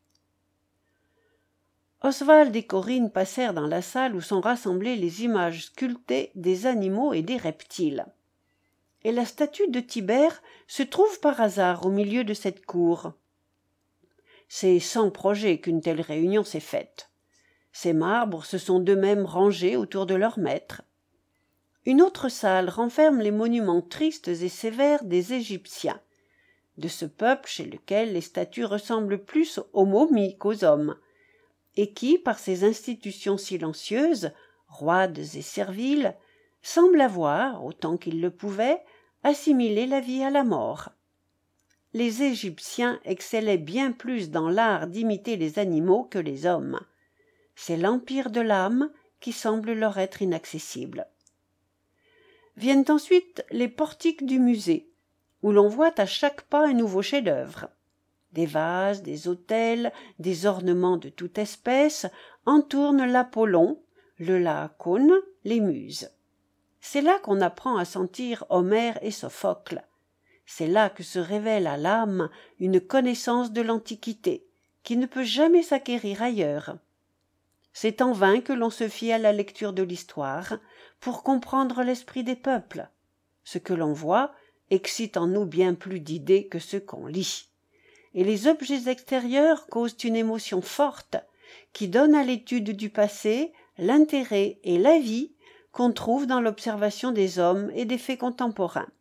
Oswald et Corinne passèrent dans la salle où sont rassemblées les images sculptées des animaux et des reptiles. Et la statue de Tibère se trouve par hasard au milieu de cette cour. C'est sans projet qu'une telle réunion s'est faite. Ces marbres se sont d'eux-mêmes rangés autour de leur maître. Une autre salle renferme les monuments tristes et sévères des Égyptiens, de ce peuple chez lequel les statues ressemblent plus aux momies qu'aux hommes, et qui, par ses institutions silencieuses, roides et serviles, semble avoir, autant qu'il le pouvait, assimilé la vie à la mort. Les Égyptiens excellaient bien plus dans l'art d'imiter les animaux que les hommes. C'est l'empire de l'âme qui semble leur être inaccessible. Viennent ensuite les portiques du musée, où l'on voit à chaque pas un nouveau chef-d'œuvre. Des vases, des autels, des ornements de toute espèce entourent l'Apollon, le Laocoon, les Muses. C'est là qu'on apprend à sentir Homère et Sophocle. C'est là que se révèle à l'âme une connaissance de l'Antiquité, qui ne peut jamais s'acquérir ailleurs. C'est en vain que l'on se fie à la lecture de l'histoire pour comprendre l'esprit des peuples. Ce que l'on voit excite en nous bien plus d'idées que ce qu'on lit. Et les objets extérieurs causent une émotion forte qui donne à l'étude du passé l'intérêt et la vie qu'on trouve dans l'observation des hommes et des faits contemporains.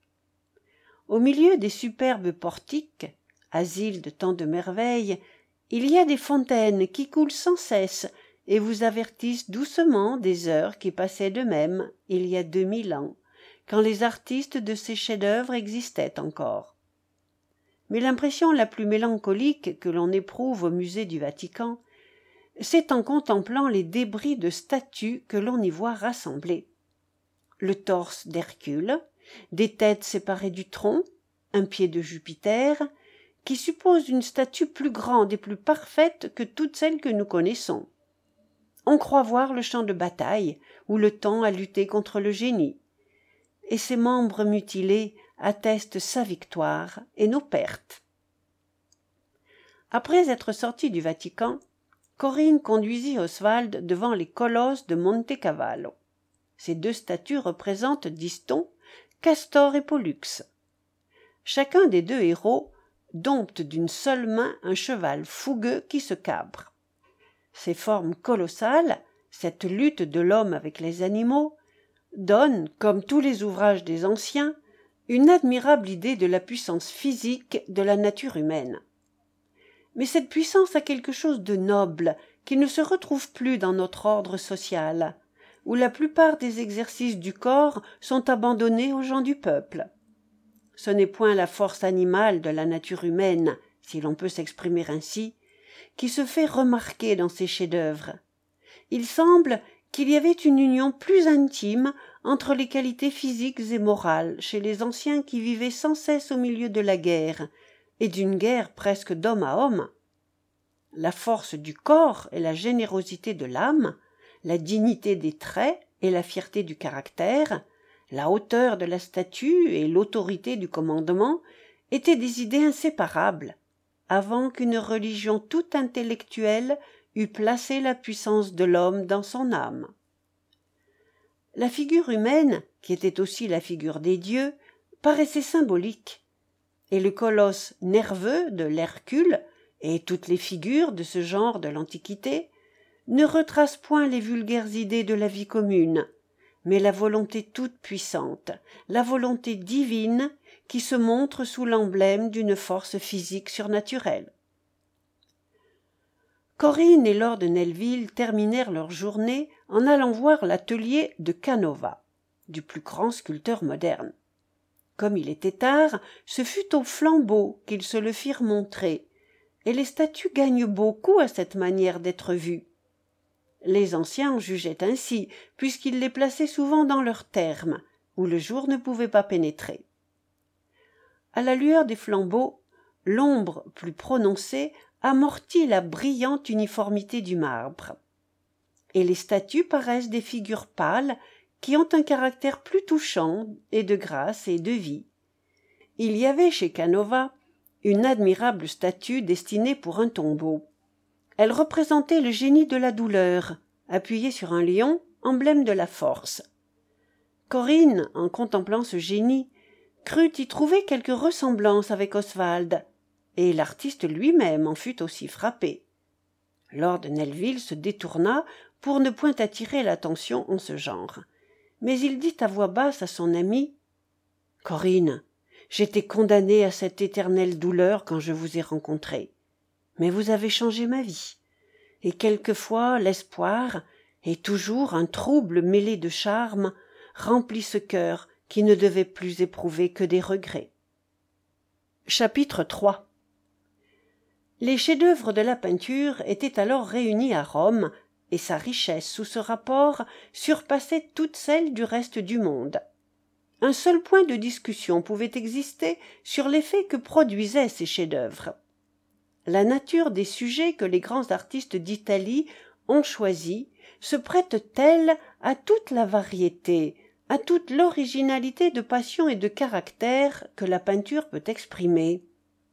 Au milieu des superbes portiques, asile de tant de merveilles, il y a des fontaines qui coulent sans cesse et vous avertissent doucement des heures qui passaient de même il y a 2000 ans, quand les artistes de ces chefs-d'œuvre existaient encore. Mais l'impression la plus mélancolique que l'on éprouve au musée du Vatican, c'est en contemplant les débris de statues que l'on y voit rassemblées. Le torse d'Hercule, des têtes séparées du tronc, un pied de Jupiter, qui suppose une statue plus grande et plus parfaite que toutes celles que nous connaissons. On croit voir le champ de bataille où le temps a lutté contre le génie, et ses membres mutilés attestent sa victoire et nos pertes. Après être sortis du Vatican, Corinne conduisit Oswald devant les colosses de Monte Cavallo. Ces deux statues représentent, dit-on, Castor et Pollux. Chacun des deux héros dompte d'une seule main un cheval fougueux qui se cabre. Ces formes colossales, cette lutte de l'homme avec les animaux, donnent, comme tous les ouvrages des anciens, une admirable idée de la puissance physique de la nature humaine. Mais cette puissance a quelque chose de noble qui ne se retrouve plus dans notre ordre social, où la plupart des exercices du corps sont abandonnés aux gens du peuple. Ce n'est point la force animale de la nature humaine, si l'on peut s'exprimer ainsi, qui se fait remarquer dans ces chefs-d'œuvre. Il semble qu'il y avait une union plus intime entre les qualités physiques et morales chez les anciens qui vivaient sans cesse au milieu de la guerre, et d'une guerre presque d'homme à homme. La force du corps et la générosité de l'âme, la dignité des traits et la fierté du caractère, la hauteur de la statue et l'autorité du commandement étaient des idées inséparables, avant qu'une religion toute intellectuelle eût placé la puissance de l'homme dans son âme. La figure humaine, qui était aussi la figure des dieux, paraissait symbolique, et le colosse nerveux de l'Hercule et toutes les figures de ce genre de l'Antiquité ne retracent point les vulgaires idées de la vie commune, mais la volonté toute puissante, la volonté divine qui se montre sous l'emblème d'une force physique surnaturelle. Corinne et lord Nelvil terminèrent leur journée en allant voir l'atelier de Canova, du plus grand sculpteur moderne. Comme il était tard, ce fut au flambeau qu'ils se le firent montrer, et les statues gagnent beaucoup à cette manière d'être vues. Les anciens en jugeaient ainsi, puisqu'ils les plaçaient souvent dans leurs thermes, où le jour ne pouvait pas pénétrer. À la lueur des flambeaux, l'ombre plus prononcée amortit la brillante uniformité du marbre, et les statues paraissent des figures pâles qui ont un caractère plus touchant et de grâce et de vie. Il y avait chez Canova une admirable statue destinée pour un tombeau. Elle représentait le génie de la douleur, appuyé sur un lion, emblème de la force. Corinne, en contemplant ce génie, crut y trouver quelque ressemblance avec Oswald, et l'artiste lui-même en fut aussi frappé. Lord Nelvil se détourna pour ne point attirer l'attention en ce genre, mais il dit à voix basse à son ami « Corinne, j'étais condamné à cette éternelle douleur quand je vous ai rencontré, mais vous avez changé ma vie, et quelquefois l'espoir, et toujours un trouble mêlé de charme, remplit ce cœur qui ne devait plus éprouver que des regrets. » Chapitre 3. Les chefs-d'œuvre de la peinture étaient alors réunis à Rome, et sa richesse sous ce rapport surpassait toute celle du reste du monde. Un seul point de discussion pouvait exister sur l'effet que produisaient ces chefs-d'œuvre. La nature des sujets que les grands artistes d'Italie ont choisis se prête-t-elle à toute la variété, à toute l'originalité de passion et de caractère que la peinture peut exprimer?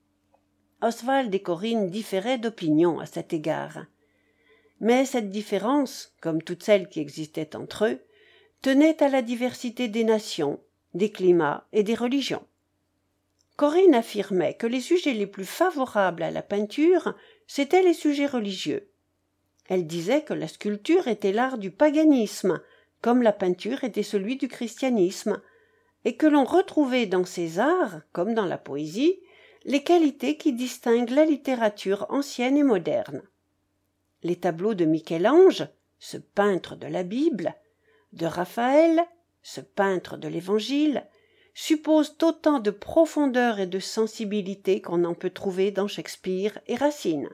Oswald et Corinne différaient d'opinion à cet égard. Mais cette différence, comme toutes celles qui existaient entre eux, tenait à la diversité des nations, des climats et des religions. Corinne affirmait que les sujets les plus favorables à la peinture, c'étaient les sujets religieux. Elle disait que la sculpture était l'art du paganisme, comme la peinture était celui du christianisme, et que l'on retrouvait dans ces arts, comme dans la poésie, les qualités qui distinguent la littérature ancienne et moderne. Les tableaux de Michel-Ange, ce peintre de la Bible, de Raphaël, ce peintre de l'Évangile, supposent autant de profondeur et de sensibilité qu'on en peut trouver dans Shakespeare et Racine.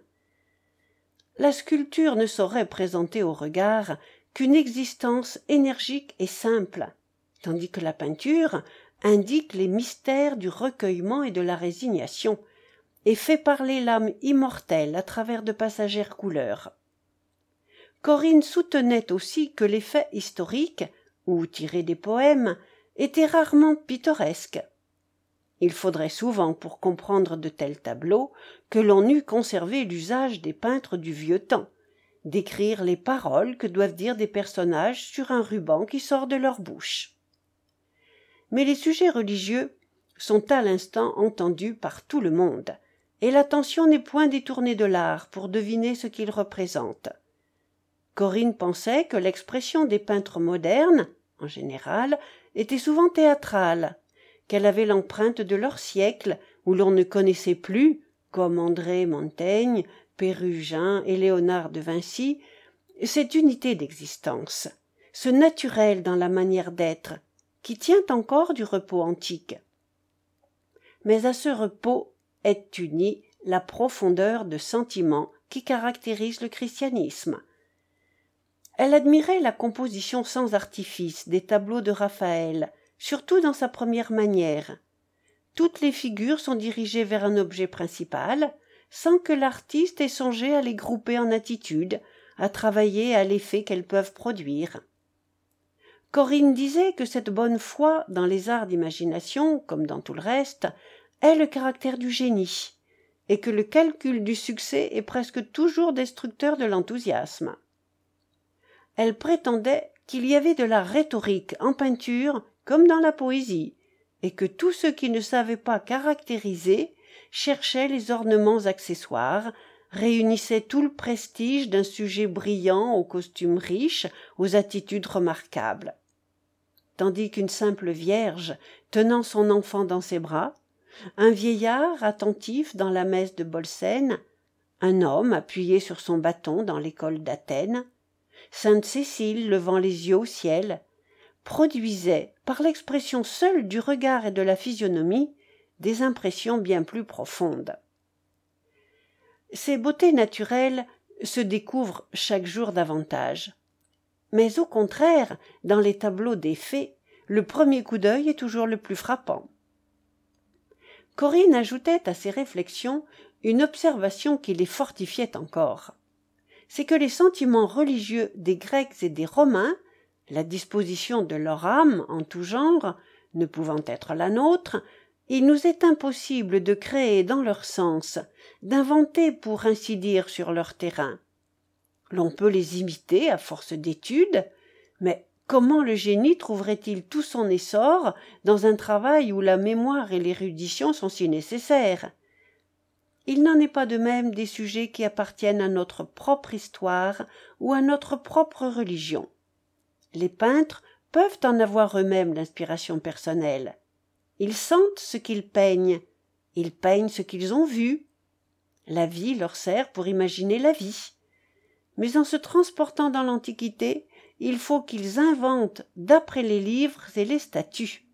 La sculpture ne saurait présenter au regard qu'une existence énergique et simple, tandis que la peinture indique les mystères du recueillement et de la résignation, et fait parler l'âme immortelle à travers de passagères couleurs. Corinne soutenait aussi que les faits historiques, ou tirés des poèmes, étaient rarement pittoresques. Il faudrait souvent, pour comprendre de tels tableaux, que l'on eût conservé l'usage des peintres du vieux temps, d'écrire les paroles que doivent dire des personnages sur un ruban qui sort de leur bouche. Mais les sujets religieux sont à l'instant entendus par tout le monde, et l'attention n'est point détournée de l'art pour deviner ce qu'ils représentent. Corinne pensait que l'expression des peintres modernes, en général, était souvent théâtrale, qu'elle avait l'empreinte de leur siècle, où l'on ne connaissait plus, comme André Montaigne, Pérugin et Léonard de Vinci, cette unité d'existence, ce naturel dans la manière d'être, qui tient encore du repos antique. Mais à ce repos est unie la profondeur de sentiment qui caractérise le christianisme. Elle admirait la composition sans artifice des tableaux de Raphaël, surtout dans sa première manière. Toutes les figures sont dirigées vers un objet principal, sans que l'artiste ait songé à les grouper en attitude, à travailler à l'effet qu'elles peuvent produire. Corinne disait que cette bonne foi dans les arts d'imagination, comme dans tout le reste, est le caractère du génie, et que le calcul du succès est presque toujours destructeur de l'enthousiasme. Elle prétendait qu'il y avait de la rhétorique en peinture comme dans la poésie, et que tous ceux qui ne savaient pas caractériser cherchaient les ornements accessoires, réunissaient tout le prestige d'un sujet brillant aux costumes riches, aux attitudes remarquables. tandis qu'une simple vierge, tenant son enfant dans ses bras, un vieillard attentif dans la messe de Bolsène, un homme appuyé sur son bâton dans l'école d'Athènes, sainte Cécile levant les yeux au ciel, produisaient, par l'expression seule du regard et de la physionomie, des impressions bien plus profondes. Ces beautés naturelles se découvrent chaque jour davantage. Mais au contraire, dans les tableaux des fées, le premier coup d'œil est toujours le plus frappant. Corinne ajoutait à ces réflexions une observation qui les fortifiait encore. C'est que les sentiments religieux des Grecs et des Romains, la disposition de leur âme en tout genre, ne pouvant être la nôtre, il nous est impossible de créer dans leur sens, d'inventer pour ainsi dire sur leur terrain. L'on peut les imiter à force d'études, mais comment le génie trouverait-il tout son essor dans un travail où la mémoire et l'érudition sont si nécessaires ? Il n'en est pas de même des sujets qui appartiennent à notre propre histoire ou à notre propre religion. Les peintres peuvent en avoir eux-mêmes l'inspiration personnelle. Ils sentent ce qu'ils peignent ce qu'ils ont vu. La vie leur sert pour imaginer la vie. Mais en se transportant dans l'Antiquité, il faut qu'ils inventent d'après les livres et les statues.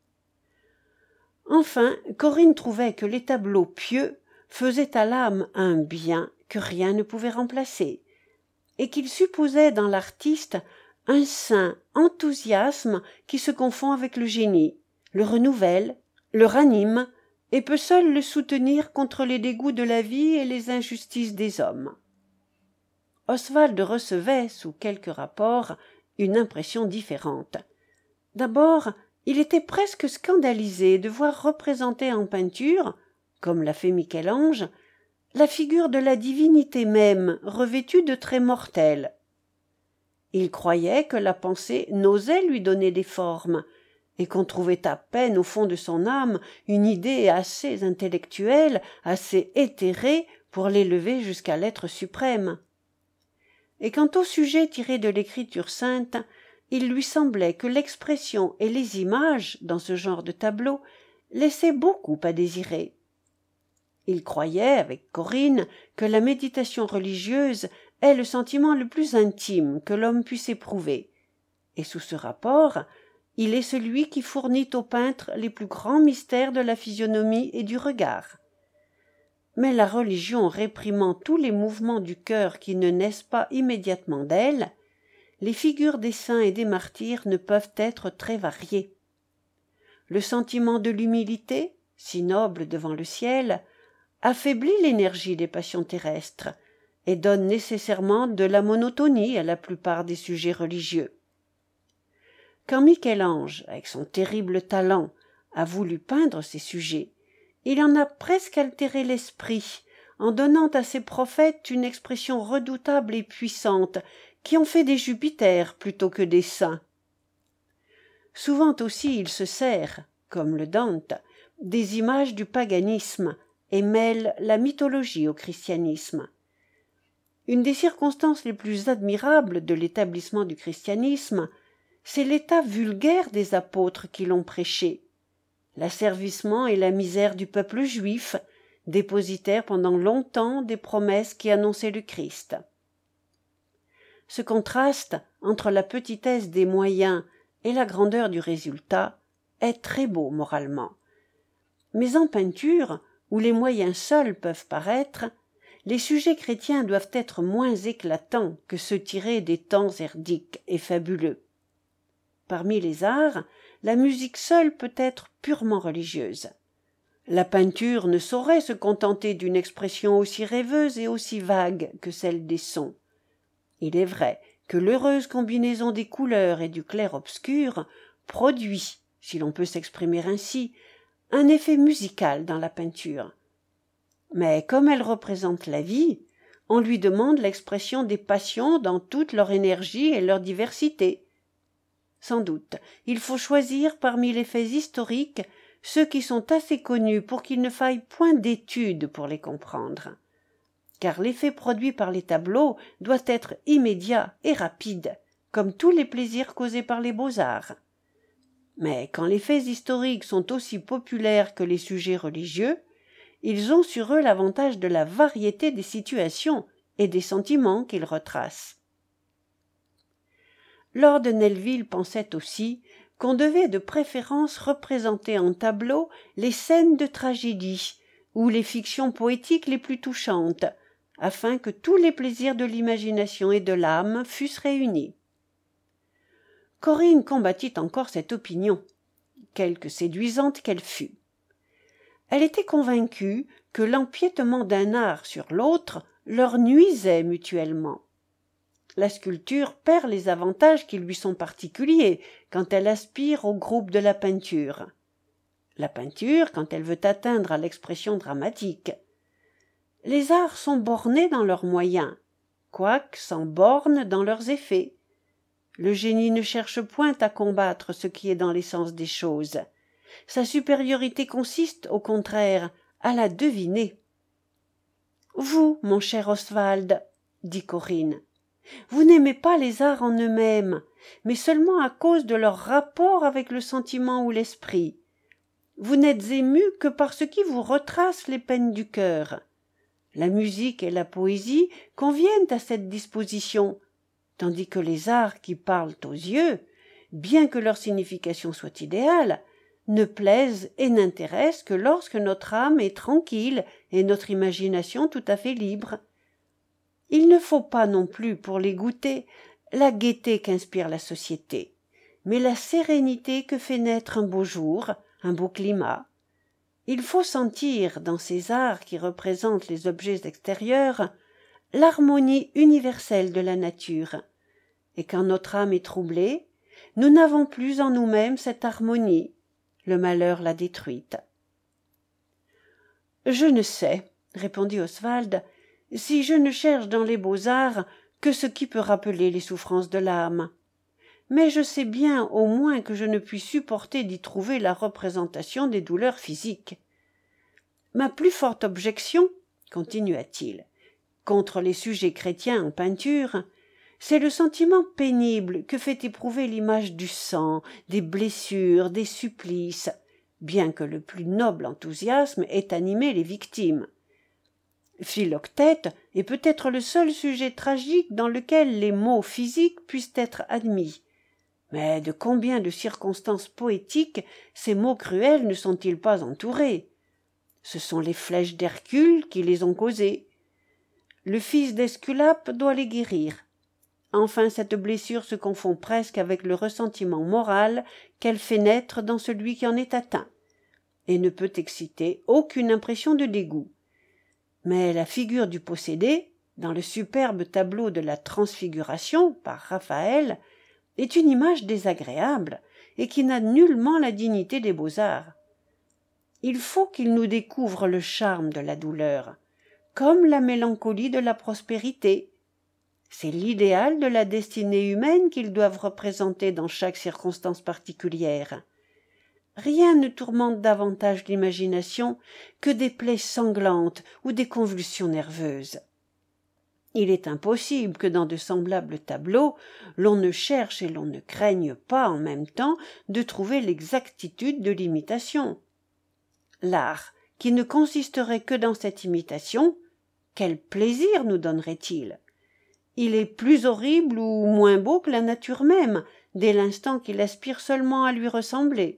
Enfin, Corinne trouvait que les tableaux pieux faisaient à l'âme un bien que rien ne pouvait remplacer, et qu'il supposait dans l'artiste un saint enthousiasme qui se confond avec le génie, le renouvelle, le ranime, et peut seul le soutenir contre les dégoûts de la vie et les injustices des hommes. Oswald recevait, sous quelques rapports, une impression différente. D'abord, il était presque scandalisé de voir représenter en peinture, comme l'a fait Michel-Ange, la figure de la divinité même revêtue de traits mortels. Il croyait que la pensée n'osait lui donner des formes, et qu'on trouvait à peine au fond de son âme une idée assez intellectuelle, assez éthérée pour l'élever jusqu'à l'être suprême. Et quant au sujet tiré de l'écriture sainte, il lui semblait que l'expression et les images, dans ce genre de tableau, laissaient beaucoup à désirer. Il croyait, avec Corinne, que la méditation religieuse est le sentiment le plus intime que l'homme puisse éprouver, et sous ce rapport, il est celui qui fournit aux peintres les plus grands mystères de la physionomie et du regard. Mais la religion réprimant tous les mouvements du cœur qui ne naissent pas immédiatement d'elle, les figures des saints et des martyrs ne peuvent être très variées. Le sentiment de l'humilité, si noble devant le ciel, affaiblit l'énergie des passions terrestres et donne nécessairement de la monotonie à la plupart des sujets religieux. Quand Michel-Ange, avec son terrible talent, a voulu peindre ces sujets, il en a presque altéré l'esprit, en donnant à ses prophètes une expression redoutable et puissante, qui en fait des Jupiters plutôt que des saints. Souvent aussi il se sert, comme le Dante, des images du paganisme et mêle la mythologie au christianisme. Une des circonstances les plus admirables de l'établissement du christianisme, c'est l'état vulgaire des apôtres qui l'ont prêché, l'asservissement et la misère du peuple juif, dépositaire pendant longtemps des promesses qui annonçaient le Christ. Ce contraste entre la petitesse des moyens et la grandeur du résultat est très beau moralement. Mais en peinture, où les moyens seuls peuvent paraître, les sujets chrétiens doivent être moins éclatants que ceux tirés des temps herdiques et fabuleux. Parmi les arts, la musique seule peut être purement religieuse. La peinture ne saurait se contenter d'une expression aussi rêveuse et aussi vague que celle des sons. Il est vrai que l'heureuse combinaison des couleurs et du clair-obscur produit, si l'on peut s'exprimer ainsi, un effet musical dans la peinture. Mais comme elle représente la vie, on lui demande l'expression des passions dans toute leur énergie et leur diversité. Sans doute, il faut choisir parmi les faits historiques ceux qui sont assez connus pour qu'il ne faille point d'étude pour les comprendre. Car l'effet produit par les tableaux doit être immédiat et rapide, comme tous les plaisirs causés par les beaux-arts. Mais quand les faits historiques sont aussi populaires que les sujets religieux, ils ont sur eux l'avantage de la variété des situations et des sentiments qu'ils retracent. Lord Nelvil pensait aussi qu'on devait de préférence représenter en tableau les scènes de tragédie ou les fictions poétiques les plus touchantes, afin que tous les plaisirs de l'imagination et de l'âme fussent réunis. Corinne combattit encore cette opinion, quelque séduisante qu'elle fût. Elle était convaincue que l'empiétement d'un art sur l'autre leur nuisait mutuellement. La sculpture perd les avantages qui lui sont particuliers quand elle aspire au groupe de la peinture. La peinture quand elle veut atteindre à l'expression dramatique. Les arts sont bornés dans leurs moyens, quoique sans bornes dans leurs effets. Le génie ne cherche point à combattre ce qui est dans l'essence des choses. Sa supériorité consiste, au contraire, à la deviner. « Vous, mon cher Oswald, dit Corinne, vous n'aimez pas les arts en eux-mêmes, mais seulement à cause de leur rapport avec le sentiment ou l'esprit. Vous n'êtes ému que par ce qui vous retrace les peines du cœur. La musique et la poésie conviennent à cette disposition, tandis que les arts qui parlent aux yeux, bien que leur signification soit idéale, ne plaisent et n'intéressent que lorsque notre âme est tranquille et notre imagination tout à fait libre. Il ne faut pas non plus, pour les goûter, la gaieté qu'inspire la société, mais la sérénité que fait naître un beau jour, un beau climat. Il faut sentir, dans ces arts qui représentent les objets extérieurs, l'harmonie universelle de la nature. Et quand notre âme est troublée, nous n'avons plus en nous-mêmes cette harmonie. Le malheur l'a détruite. « Je ne sais, » répondit Oswald, « si je ne cherche dans les beaux-arts que ce qui peut rappeler les souffrances de l'âme. Mais je sais bien au moins que je ne puis supporter d'y trouver la représentation des douleurs physiques. Ma plus forte objection, continua-t-il, contre les sujets chrétiens en peinture, c'est le sentiment pénible que fait éprouver l'image du sang, des blessures, des supplices, bien que le plus noble enthousiasme ait animé les victimes. Philoctète est peut-être le seul sujet tragique dans lequel les maux physiques puissent être admis. Mais de combien de circonstances poétiques ces maux cruels ne sont-ils pas entourés? Ce sont les flèches d'Hercule qui les ont causés. Le fils d'Esculape doit les guérir. Enfin, cette blessure se confond presque avec le ressentiment moral qu'elle fait naître dans celui qui en est atteint, et ne peut exciter aucune impression de dégoût. Mais la figure du possédé, dans le superbe tableau de la Transfiguration par Raphaël, est une image désagréable et qui n'a nullement la dignité des beaux-arts. Il faut qu'il nous découvre le charme de la douleur, comme la mélancolie de la prospérité. C'est l'idéal de la destinée humaine qu'ils doivent représenter dans chaque circonstance particulière. Rien ne tourmente davantage l'imagination que des plaies sanglantes ou des convulsions nerveuses. Il est impossible que dans de semblables tableaux, l'on ne cherche et l'on ne craigne pas en même temps de trouver l'exactitude de l'imitation. L'art, qui ne consisterait que dans cette imitation, quel plaisir nous donnerait-il? Il est plus horrible ou moins beau que la nature même, dès l'instant qu'il aspire seulement à lui ressembler.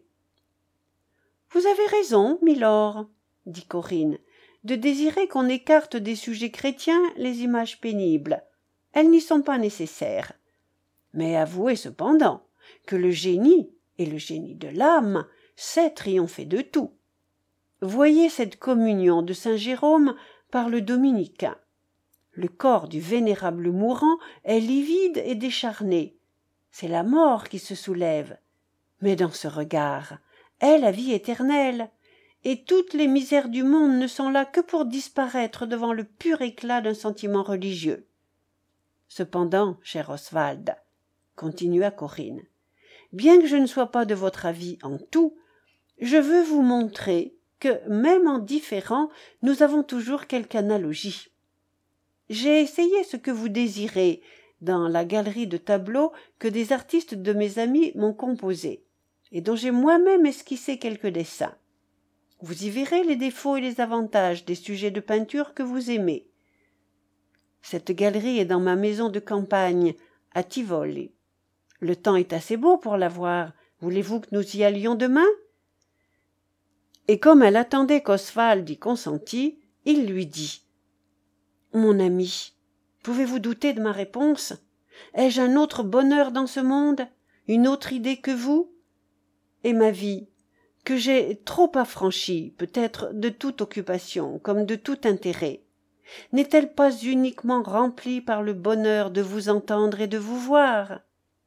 « Vous avez raison, milord, » dit Corinne, « de désirer qu'on écarte des sujets chrétiens les images pénibles. Elles n'y sont pas nécessaires. Mais avouez cependant que le génie, et le génie de l'âme, sait triompher de tout. Voyez cette communion de saint Jérôme par le dominicain. Le corps du vénérable mourant est livide et décharné. C'est la mort qui se soulève. Mais dans ce regard est la vie éternelle, et toutes les misères du monde ne sont là que pour disparaître devant le pur éclat d'un sentiment religieux. Cependant, cher Oswald, continua Corinne, bien que je ne sois pas de votre avis en tout, je veux vous montrer que, même en différant, nous avons toujours quelque analogie. J'ai essayé ce que vous désirez dans la galerie de tableaux que des artistes de mes amis m'ont composée, et dont j'ai moi-même esquissé quelques dessins. Vous y verrez les défauts et les avantages des sujets de peinture que vous aimez. Cette galerie est dans ma maison de campagne, à Tivoli. Le temps est assez beau pour la voir. Voulez-vous que nous y allions demain ? Et comme elle attendait qu'Oswald y consentît, il lui dit « Mon ami, pouvez-vous douter de ma réponse ? Ai-je un autre bonheur dans ce monde, une autre idée que vous ? Et ma vie, que j'ai trop affranchie, peut-être de toute occupation, comme de tout intérêt, n'est-elle pas uniquement remplie par le bonheur de vous entendre et de vous voir ?»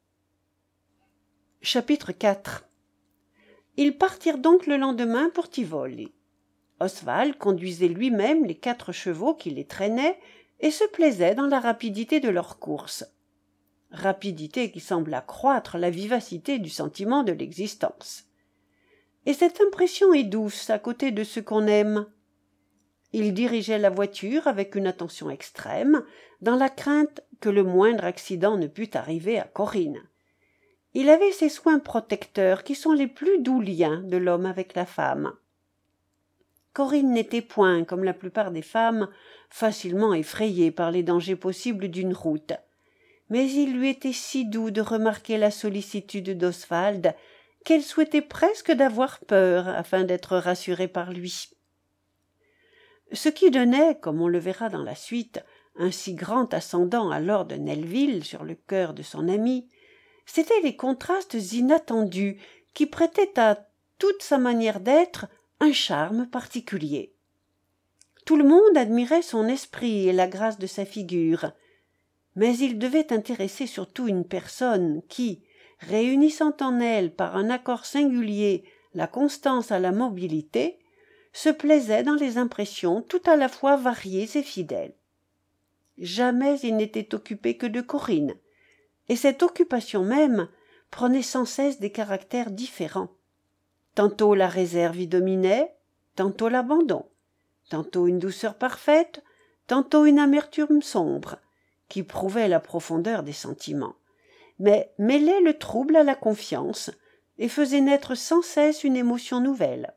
Chapitre 4. Ils partirent donc le lendemain pour Tivoli. Oswald conduisait lui-même les 4 chevaux qui les traînaient et se plaisait dans la rapidité de leur course. Rapidité qui semble accroître la vivacité du sentiment de l'existence. Et cette impression est douce à côté de ce qu'on aime. Il dirigeait la voiture avec une attention extrême, dans la crainte que le moindre accident ne pût arriver à Corinne. Il avait ces soins protecteurs qui sont les plus doux liens de l'homme avec la femme. Corinne n'était point, comme la plupart des femmes, facilement effrayée par les dangers possibles d'une route. Mais il lui était si doux de remarquer la sollicitude d'Oswald qu'elle souhaitait presque d'avoir peur afin d'être rassurée par lui. Ce qui donnait, comme on le verra dans la suite, un si grand ascendant à Lord Nelvil sur le cœur de son ami, c'étaient les contrastes inattendus qui prêtaient à toute sa manière d'être un charme particulier. Tout le monde admirait son esprit et la grâce de sa figure, mais il devait intéresser surtout une personne qui, réunissant en elle par un accord singulier la constance à la mobilité, se plaisait dans les impressions tout à la fois variées et fidèles. Jamais il n'était occupé que de Corinne, et cette occupation même prenait sans cesse des caractères différents. Tantôt la réserve y dominait, tantôt l'abandon, tantôt une douceur parfaite, tantôt une amertume sombre, qui prouvait la profondeur des sentiments, mais mêlait le trouble à la confiance et faisait naître sans cesse une émotion nouvelle.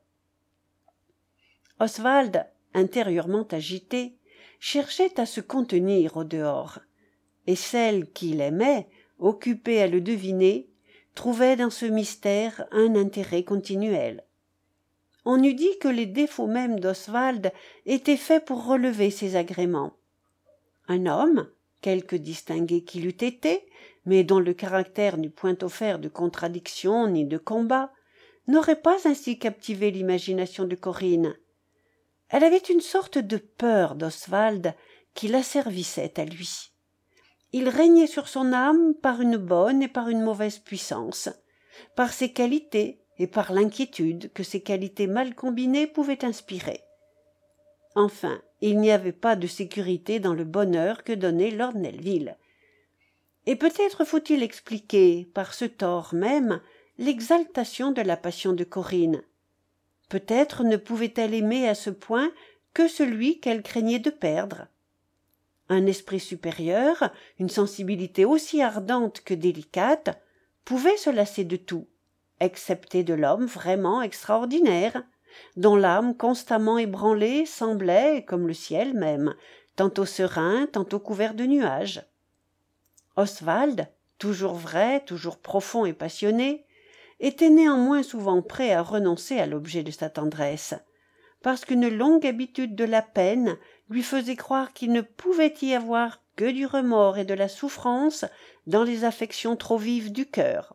Oswald, intérieurement agité, cherchait à se contenir au dehors, et celle qu'il aimait, occupée à le deviner, trouvait dans ce mystère un intérêt continuel. On eût dit que les défauts mêmes d'Oswald étaient faits pour relever ses agréments. Un homme, quelque distingué qu'il eût été, mais dont le caractère n'eût point offert de contradiction ni de combat, n'aurait pas ainsi captivé l'imagination de Corinne. Elle avait une sorte de peur d'Oswald qui l'asservissait à lui. Il régnait sur son âme par une bonne et par une mauvaise puissance, par ses qualités et par l'inquiétude que ces qualités mal combinées pouvaient inspirer. Enfin, il n'y avait pas de sécurité dans le bonheur que donnait Lord Nelvil. Et peut-être faut-il expliquer, par ce tort même, l'exaltation de la passion de Corinne. Peut-être ne pouvait-elle aimer à ce point que celui qu'elle craignait de perdre. Un esprit supérieur, une sensibilité aussi ardente que délicate, pouvait se lasser de tout, excepté de l'homme vraiment extraordinaire, dont l'âme constamment ébranlée semblait, comme le ciel même, tantôt serein, tantôt couvert de nuages. Oswald, toujours vrai, toujours profond et passionné, était néanmoins souvent prêt à renoncer à l'objet de sa tendresse, parce qu'une longue habitude de la peine lui faisait croire qu'il ne pouvait y avoir que du remords et de la souffrance dans les affections trop vives du cœur.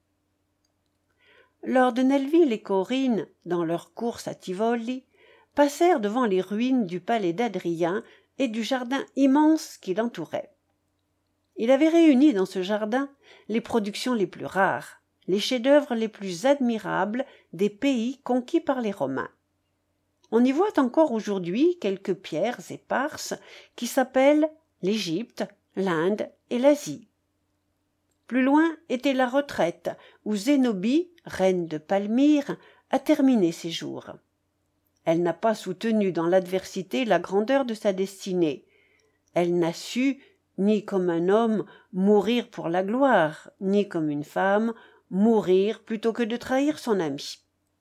Lord Nelvil et Corinne, dans leur course à Tivoli, passèrent devant les ruines du palais d'Adrien et du jardin immense qui l'entourait. Il avait réuni dans ce jardin les productions les plus rares, les chefs-d'œuvre les plus admirables des pays conquis par les Romains. On y voit encore aujourd'hui quelques pierres éparses qui s'appellent l'Égypte, l'Inde et l'Asie. Plus loin était la retraite où Zénobie, reine de Palmyre, a terminé ses jours. Elle n'a pas soutenu dans l'adversité la grandeur de sa destinée. Elle n'a su, ni comme un homme, mourir pour la gloire, ni comme une femme, mourir plutôt que de trahir son ami.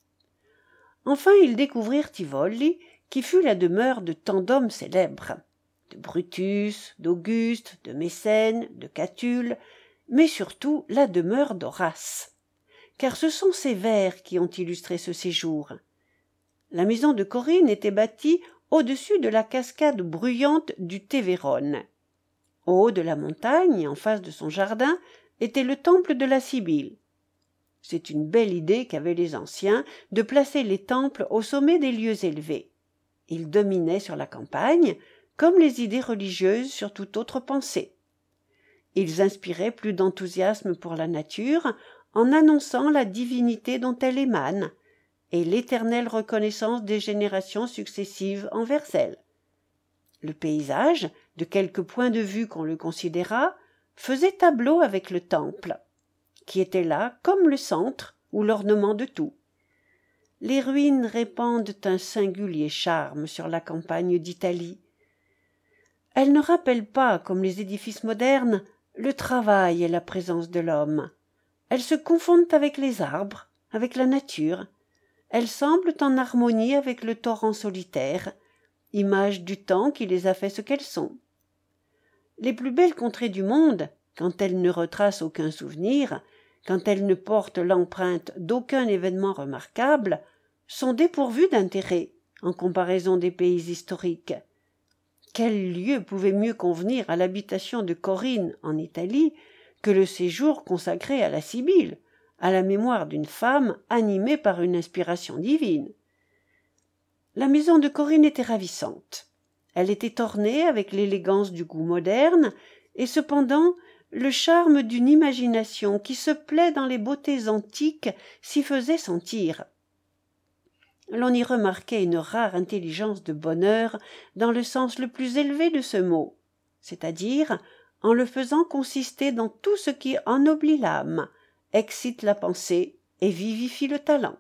Enfin ils découvrirent Tivoli, qui fut la demeure de tant d'hommes célèbres, de Brutus, d'Auguste, de Mécène, de Catulle, mais surtout la demeure d'Horace. Car ce sont ses vers qui ont illustré ce séjour. La maison de Corinne était bâtie au-dessus de la cascade bruyante du Tévéronne. Au haut de la montagne, en face de son jardin, était le temple de la Sibylle. C'est une belle idée qu'avaient les anciens de placer les temples au sommet des lieux élevés. Ils dominaient sur la campagne, comme les idées religieuses sur toute autre pensée. Ils inspiraient plus d'enthousiasme pour la nature en annonçant la divinité dont elle émane et l'éternelle reconnaissance des générations successives envers elle. Le paysage, de quelque point de vue qu'on le considérât, faisait tableau avec le temple, qui était là comme le centre ou l'ornement de tout. Les ruines répandent un singulier charme sur la campagne d'Italie. Elles ne rappellent pas, comme les édifices modernes, le travail et la présence de l'homme. Elles se confondent avec les arbres, avec la nature. Elles semblent en harmonie avec le torrent solitaire, image du temps qui les a fait ce qu'elles sont. Les plus belles contrées du monde, quand elles ne retracent aucun souvenir, quand elles ne portent l'empreinte d'aucun événement remarquable, sont dépourvues d'intérêt en comparaison des pays historiques. Quel lieu pouvait mieux convenir à l'habitation de Corinne en Italie que le séjour consacré à la Sibylle, à la mémoire d'une femme animée par une inspiration divine? La maison de Corinne était ravissante. Elle était ornée avec l'élégance du goût moderne et cependant le charme d'une imagination qui se plaît dans les beautés antiques s'y faisait sentir. L'on y remarquait une rare intelligence de bonheur dans le sens le plus élevé de ce mot, c'est-à-dire en le faisant consister dans tout ce qui ennoblit l'âme, excite la pensée et vivifie le talent.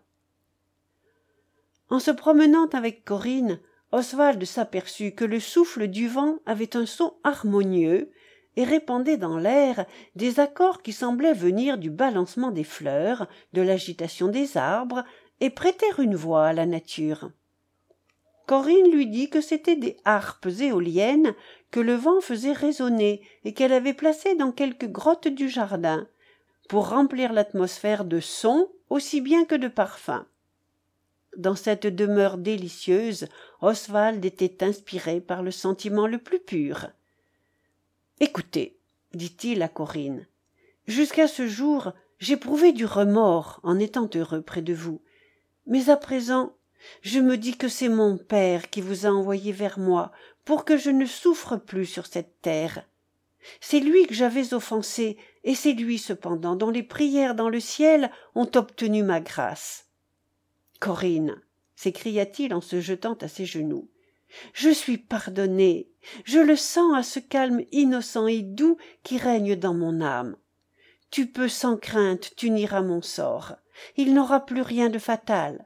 En se promenant avec Corinne, Oswald s'aperçut que le souffle du vent avait un son harmonieux et répandait dans l'air des accords qui semblaient venir du balancement des fleurs, de l'agitation des arbres, et prêter une voix à la nature. Corinne lui dit que c'étaient des harpes éoliennes que le vent faisait résonner et qu'elle avait placées dans quelques grottes du jardin, pour remplir l'atmosphère de sons aussi bien que de parfums. Dans cette demeure délicieuse, Oswald était inspiré par le sentiment le plus pur. « Écoutez, dit-il à Corinne, jusqu'à ce jour, j'éprouvais du remords en étant heureux près de vous. Mais à présent, je me dis que c'est mon père qui vous a envoyé vers moi pour que je ne souffre plus sur cette terre. C'est lui que j'avais offensé, et c'est lui cependant dont les prières dans le ciel ont obtenu ma grâce. Corinne, s'écria-t-il en se jetant à ses genoux, je suis pardonné, je le sens à ce calme innocent et doux qui règne dans mon âme. Tu peux sans crainte t'unir à mon sort, il n'aura plus rien de fatal.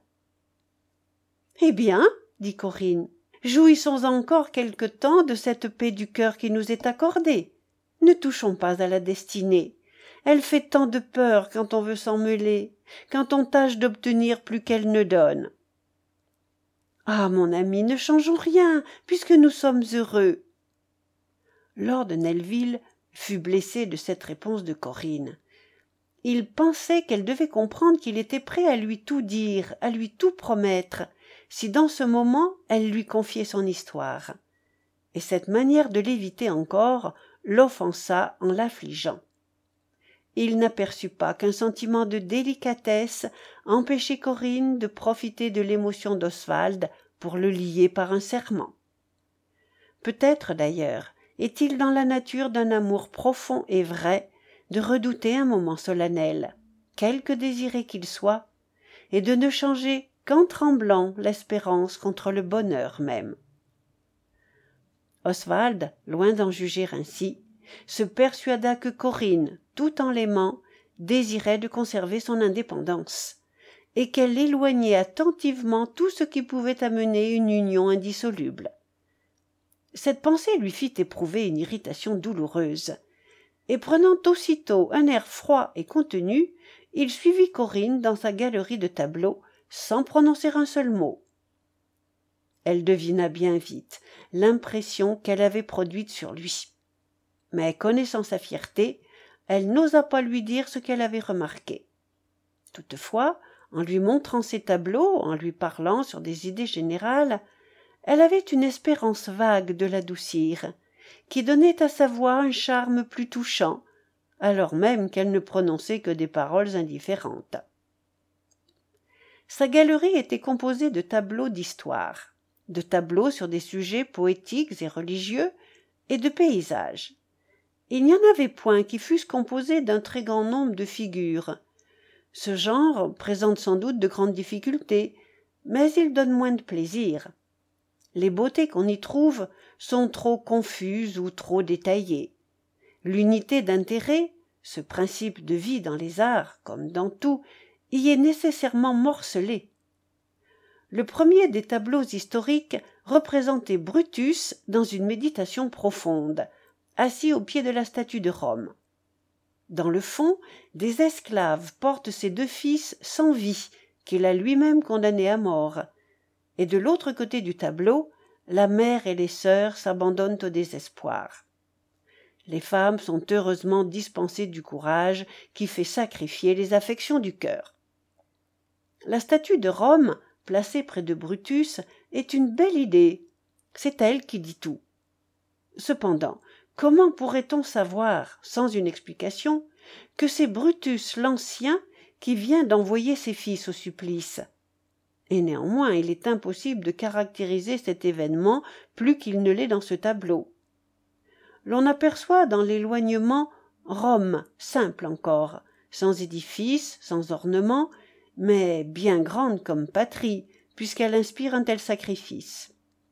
Eh bien, dit Corinne, jouissons encore quelque temps de cette paix du cœur qui nous est accordée. Ne touchons pas à la destinée. Elle fait tant de peur quand on veut s'en mêler, quand on tâche d'obtenir plus qu'elle ne donne. Ah, mon ami, ne changeons rien, puisque nous sommes heureux. Lord Nelvil fut blessé de cette réponse de Corinne. Il pensait qu'elle devait comprendre qu'il était prêt à lui tout dire, à lui tout promettre, si dans ce moment elle lui confiait son histoire. Et cette manière de l'éviter encore l'offensa en l'affligeant. Il n'aperçut pas qu'un sentiment de délicatesse empêchait Corinne de profiter de l'émotion d'Oswald pour le lier par un serment. Peut-être, d'ailleurs, est-il dans la nature d'un amour profond et vrai de redouter un moment solennel, quelque désiré qu'il soit, et de ne changer qu'en tremblant l'espérance contre le bonheur même. Oswald, loin d'en juger ainsi, se persuada que Corinne, tout en l'aimant, désirait de conserver son indépendance, et qu'elle éloignait attentivement tout ce qui pouvait amener une union indissoluble. Cette pensée lui fit éprouver une irritation douloureuse, et prenant aussitôt un air froid et contenu, il suivit Corinne dans sa galerie de tableaux, sans prononcer un seul mot. Elle devina bien vite l'impression qu'elle avait produite sur lui. Mais connaissant sa fierté, elle n'osa pas lui dire ce qu'elle avait remarqué. Toutefois, en lui montrant ses tableaux, en lui parlant sur des idées générales, elle avait une espérance vague de l'adoucir, qui donnait à sa voix un charme plus touchant, alors même qu'elle ne prononçait que des paroles indifférentes. Sa galerie était composée de tableaux d'histoire, de tableaux sur des sujets poétiques et religieux, et de paysages. Il n'y en avait point qui fussent composés d'un très grand nombre de figures. Ce genre présente sans doute de grandes difficultés, mais il donne moins de plaisir. Les beautés qu'on y trouve sont trop confuses ou trop détaillées. L'unité d'intérêt, ce principe de vie dans les arts, comme dans tout, y est nécessairement morcelé. Le premier des tableaux historiques représentait Brutus dans une méditation profonde, assis au pied de la statue de Rome. Dans le fond, des esclaves portent ses 2 fils sans vie, qu'il a lui-même condamnés à mort, et de l'autre côté du tableau, la mère et les sœurs s'abandonnent au désespoir. Les femmes sont heureusement dispensées du courage qui fait sacrifier les affections du cœur. La statue de Rome, placée près de Brutus, est une belle idée. C'est elle qui dit tout. Cependant, comment pourrait-on savoir, sans une explication, que c'est Brutus l'Ancien qui vient d'envoyer ses fils au supplice? Et néanmoins, il est impossible de caractériser cet événement plus qu'il ne l'est dans ce tableau. L'on aperçoit dans l'éloignement Rome, simple encore, sans édifice, sans ornement, mais bien grande comme patrie, puisqu'elle inspire un tel sacrifice.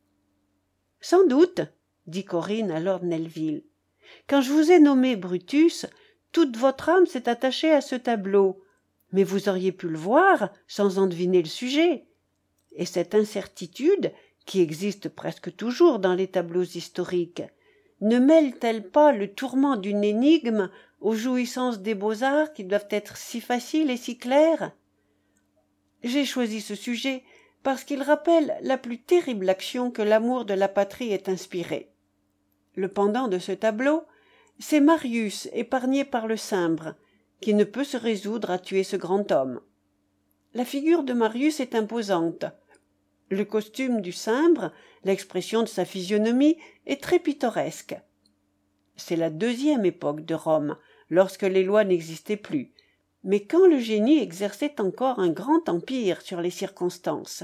« Sans doute, dit Corinne à lord Nelvil, quand je vous ai nommé Brutus, toute votre âme s'est attachée à ce tableau, mais vous auriez pu le voir sans en deviner le sujet. Et cette incertitude, qui existe presque toujours dans les tableaux historiques, ne mêle-t-elle pas le tourment d'une énigme aux jouissances des beaux-arts qui doivent être si faciles et si claires? J'ai choisi ce sujet parce qu'il rappelle la plus terrible action que l'amour de la patrie ait inspirée. Le pendant de ce tableau, c'est Marius épargné par le Cimbre, qui ne peut se résoudre à tuer ce grand homme. La figure de Marius est imposante. Le costume du Cimbre, l'expression de sa physionomie, est très pittoresque. C'est la 2e époque de Rome, lorsque les lois n'existaient plus, mais quand le génie exerçait encore un grand empire sur les circonstances.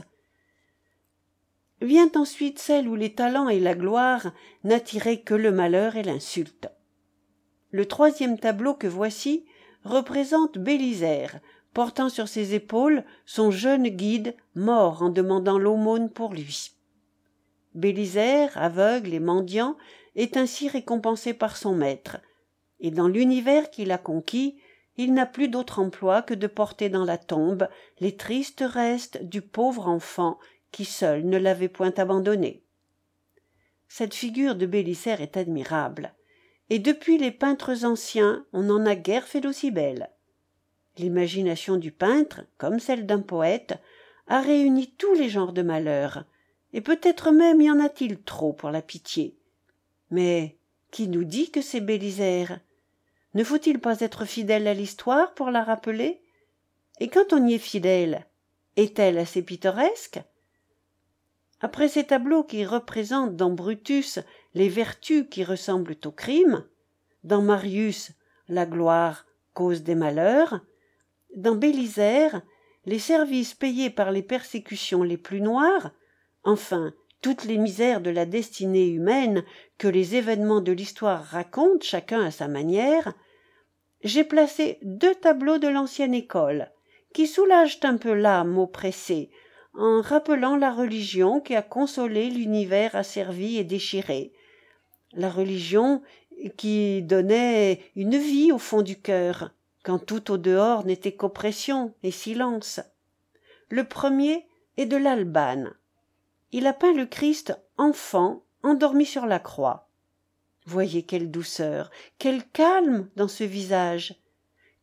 Vient ensuite celle où les talents et la gloire n'attiraient que le malheur et l'insulte. Le 3e tableau que voici représente Bélisaire, portant sur ses épaules son jeune guide mort en demandant l'aumône pour lui. Bélisaire, aveugle et mendiant, est ainsi récompensé par son maître, et dans l'univers qu'il a conquis, il n'a plus d'autre emploi que de porter dans la tombe les tristes restes du pauvre enfant qui seul ne l'avait point abandonné. Cette figure de Bélisaire est admirable, et depuis les peintres anciens, on n'en a guère fait d'aussi belle. L'imagination du peintre, comme celle d'un poète, a réuni tous les genres de malheur, et peut-être même y en a-t-il trop pour la pitié. Mais qui nous dit que c'est Bélisaire? Ne faut-il pas être fidèle à l'histoire pour la rappeler? Et quand on y est fidèle, est-elle assez pittoresque? Après ces tableaux qui représentent dans Brutus les vertus qui ressemblent au crime, dans Marius la gloire cause des malheurs, dans Bélisaire les services payés par les persécutions les plus noires, enfin toutes les misères de la destinée humaine que les événements de l'histoire racontent chacun à sa manière, j'ai placé 2 tableaux de l'ancienne école, qui soulagent un peu l'âme oppressée, en rappelant la religion qui a consolé l'univers asservi et déchiré, la religion qui donnait une vie au fond du cœur, quand tout au dehors n'était qu'oppression et silence. Le premier est de l'Albane. Il a peint le Christ enfant endormi sur la croix. Voyez quelle douceur, quel calme dans ce visage.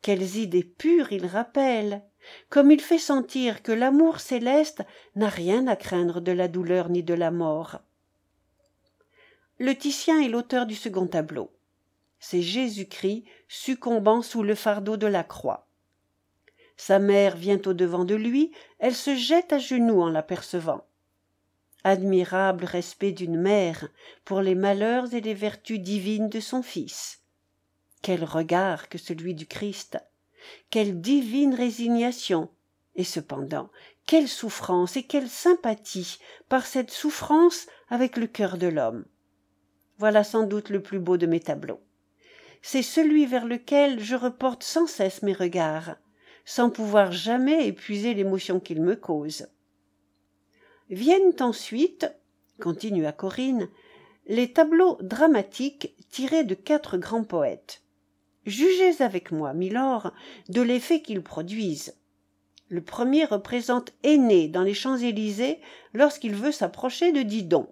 quelles idées pures il rappelle, comme il fait sentir que l'amour céleste n'a rien à craindre de la douleur ni de la mort. Le Titien est l'auteur du second tableau. C'est Jésus-Christ succombant sous le fardeau de la croix. Sa mère vient au-devant de lui, elle se jette à genoux en l'apercevant. Admirable respect d'une mère pour les malheurs et les vertus divines de son fils. Quel regard que celui du Christ! Quelle divine résignation! Et cependant, quelle souffrance et quelle sympathie par cette souffrance avec le cœur de l'homme! Voilà sans doute le plus beau de mes tableaux. C'est celui vers lequel je reporte sans cesse mes regards, sans pouvoir jamais épuiser l'émotion qu'il me cause. Viennent ensuite, continua Corinne, les tableaux dramatiques tirés de 4 grands poètes. Jugez avec moi, milord, de l'effet qu'ils produisent. Le premier représente Énée dans les Champs-Élysées lorsqu'il veut s'approcher de Didon.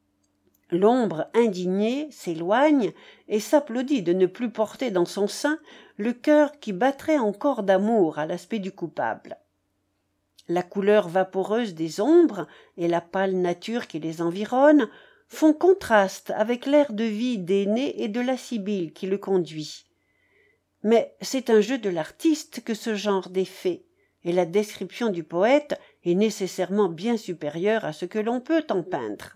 L'ombre indignée s'éloigne et s'applaudit de ne plus porter dans son sein le cœur qui battrait encore d'amour à l'aspect du coupable. La couleur vaporeuse des ombres et la pâle nature qui les environne font contraste avec l'air de vie d'Énée et de la Sibylle qui le conduit. Mais c'est un jeu de l'artiste que ce genre d'effet, et la description du poète est nécessairement bien supérieure à ce que l'on peut en peindre.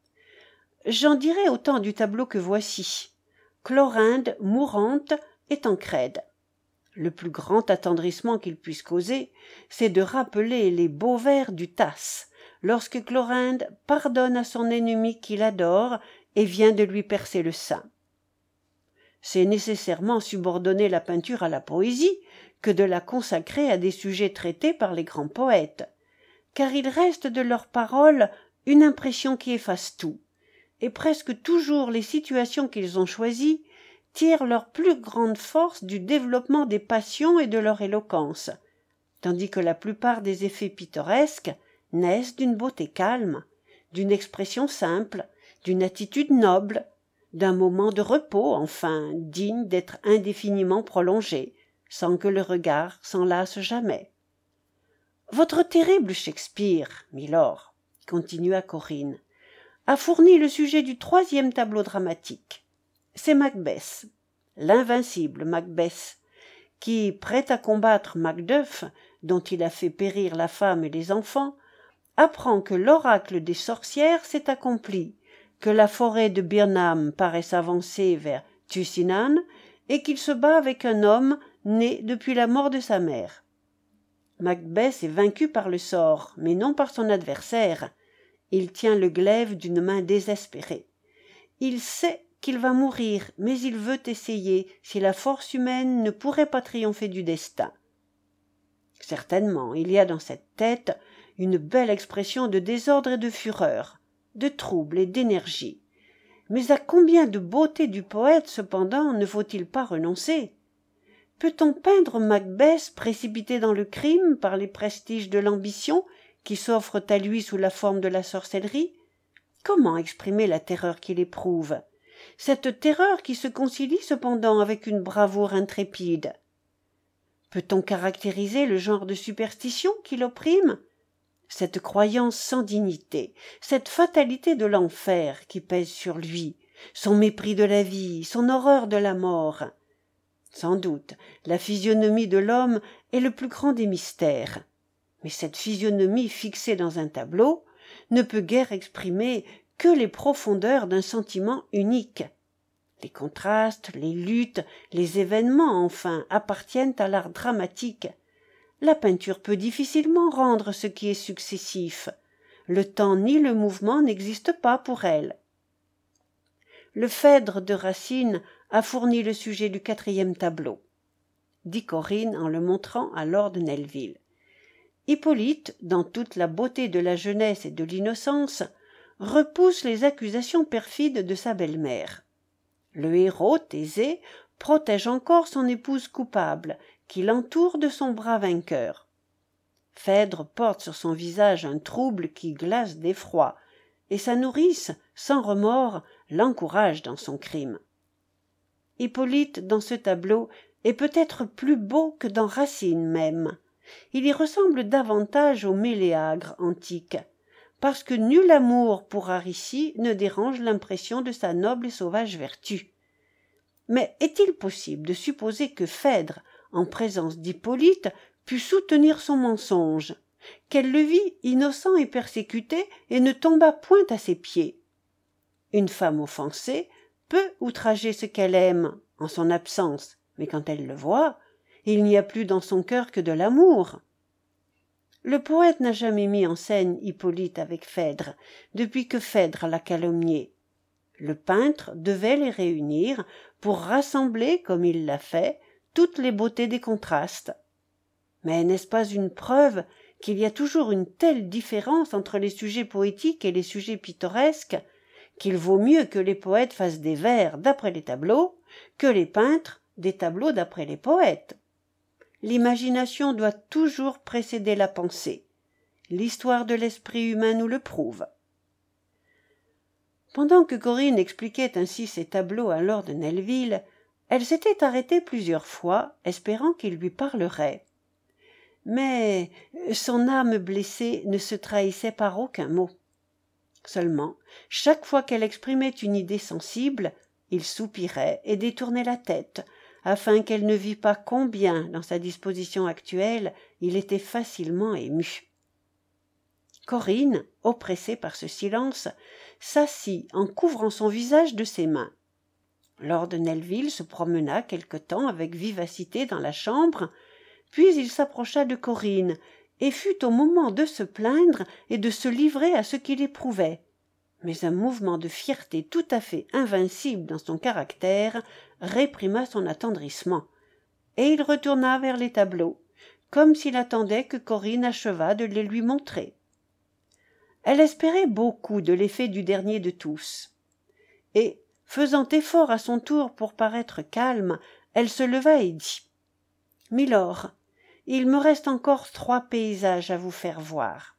J'en dirai autant du tableau que voici. Chlorinde, mourante et Tancrède. Le plus grand attendrissement qu'il puisse causer, c'est de rappeler les beaux vers du Tasse, lorsque Chlorinde pardonne à son ennemi qu'il adore et vient de lui percer le sein. C'est nécessairement subordonner la peinture à la poésie que de la consacrer à des sujets traités par les grands poètes, car il reste de leurs paroles une impression qui efface tout, et presque toujours les situations qu'ils ont choisies tirent leur plus grande force du développement des passions et de leur éloquence, tandis que la plupart des effets pittoresques naissent d'une beauté calme, d'une expression simple, d'une attitude noble, d'un moment de repos, enfin, digne d'être indéfiniment prolongé, sans que le regard s'en lasse jamais. Votre terrible Shakespeare, milord, continua Corinne, a fourni le sujet du 3e tableau dramatique. C'est Macbeth, l'invincible Macbeth, qui, prêt à combattre Macduff, dont il a fait périr la femme et les enfants, apprend que l'oracle des sorcières s'est accompli, que la forêt de Birnam paraît s'avancer vers Thucynan, et qu'il se bat avec un homme né depuis la mort de sa mère. Macbeth est vaincu par le sort, mais non par son adversaire. Il tient le glaive d'une main désespérée. Il sait qu'il va mourir, mais il veut essayer si la force humaine ne pourrait pas triompher du destin. Certainement, il y a dans cette tête une belle expression de désordre et de fureur, de trouble et d'énergie. Mais à combien de beauté du poète, cependant, ne faut-il pas renoncer? Peut-on peindre Macbeth précipité dans le crime par les prestiges de l'ambition qui s'offrent à lui sous la forme de la sorcellerie? Comment exprimer la terreur qu'il éprouve? Cette terreur qui se concilie cependant avec une bravoure intrépide. Peut-on caractériser le genre de superstition qui l'opprime? Cette croyance sans dignité, cette fatalité de l'enfer qui pèse sur lui, son mépris de la vie, son horreur de la mort. Sans doute, la physionomie de l'homme est le plus grand des mystères. Mais cette physionomie fixée dans un tableau ne peut guère exprimer que les profondeurs d'un sentiment unique. Les contrastes, les luttes, les événements, enfin, appartiennent à l'art dramatique. La peinture peut difficilement rendre ce qui est successif. Le temps ni le mouvement n'existent pas pour elle. Le Phèdre de Racine a fourni le sujet du 4e tableau, dit Corinne en le montrant à lord Nelvil. Hippolyte, dans toute la beauté de la jeunesse et de l'innocence, repousse les accusations perfides de sa belle-mère. Le héros, Thésée, protège encore son épouse coupable, qui l'entoure de son bras vainqueur. Phèdre porte sur son visage un trouble qui glace d'effroi, et sa nourrice, sans remords, l'encourage dans son crime. Hippolyte, dans ce tableau, est peut-être plus beau que dans Racine même. Il y ressemble davantage au Méléagre antique, parce que nul amour pour Aricie ne dérange l'impression de sa noble et sauvage vertu. Mais est-il possible de supposer que Phèdre, en présence d'Hippolyte, pût soutenir son mensonge, qu'elle le vit innocent et persécuté et ne tomba point à ses pieds? Une femme offensée peut outrager ce qu'elle aime en son absence, mais quand elle le voit, il n'y a plus dans son cœur que de l'amour. Le poète n'a jamais mis en scène Hippolyte avec Phèdre, depuis que Phèdre l'a calomnié. Le peintre devait les réunir pour rassembler, comme il l'a fait, toutes les beautés des contrastes. Mais n'est-ce pas une preuve qu'il y a toujours une telle différence entre les sujets poétiques et les sujets pittoresques, qu'il vaut mieux que les poètes fassent des vers d'après les tableaux, que les peintres des tableaux d'après les poètes? L'imagination doit toujours précéder la pensée. L'histoire de l'esprit humain nous le prouve. Pendant que Corinne expliquait ainsi ses tableaux à lord Nelvil, elle s'était arrêtée plusieurs fois, espérant qu'il lui parlerait. Mais son âme blessée ne se trahissait par aucun mot. Seulement, chaque fois qu'elle exprimait une idée sensible, il soupirait et détournait la tête, afin qu'elle ne vît pas combien, dans sa disposition actuelle, il était facilement ému. Corinne, oppressée par ce silence, s'assit en couvrant son visage de ses mains. Lord Nelvil se promena quelque temps avec vivacité dans la chambre, puis il s'approcha de Corinne et fut au moment de se plaindre et de se livrer à ce qu'il éprouvait. Mais un mouvement de fierté tout à fait invincible dans son caractère réprima son attendrissement, et il retourna vers les tableaux, comme s'il attendait que Corinne achevât de les lui montrer. Elle espérait beaucoup de l'effet du dernier de tous, et, faisant effort à son tour pour paraître calme, elle se leva et dit « Milord, il me reste encore 3 paysages à vous faire voir.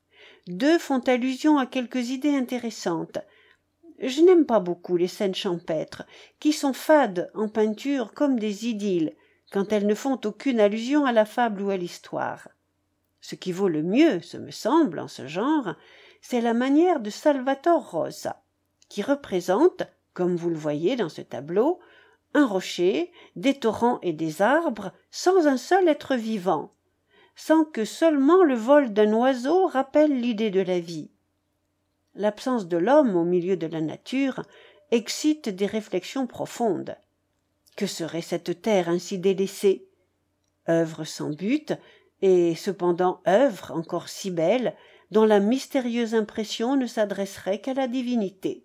2 font allusion à quelques idées intéressantes. Je n'aime pas beaucoup les scènes champêtres, qui sont fades en peinture comme des idylles, quand elles ne font aucune allusion à la fable ou à l'histoire. Ce qui vaut le mieux, ce me semble, en ce genre, c'est la manière de Salvator Rosa, qui représente, comme vous le voyez dans ce tableau, un rocher, des torrents et des arbres, sans un seul être vivant, sans que seulement le vol d'un oiseau rappelle l'idée de la vie. L'absence de l'homme au milieu de la nature excite des réflexions profondes. Que serait cette terre ainsi délaissée? Œuvre sans but, et cependant œuvre encore si belle, dont la mystérieuse impression ne s'adresserait qu'à la divinité.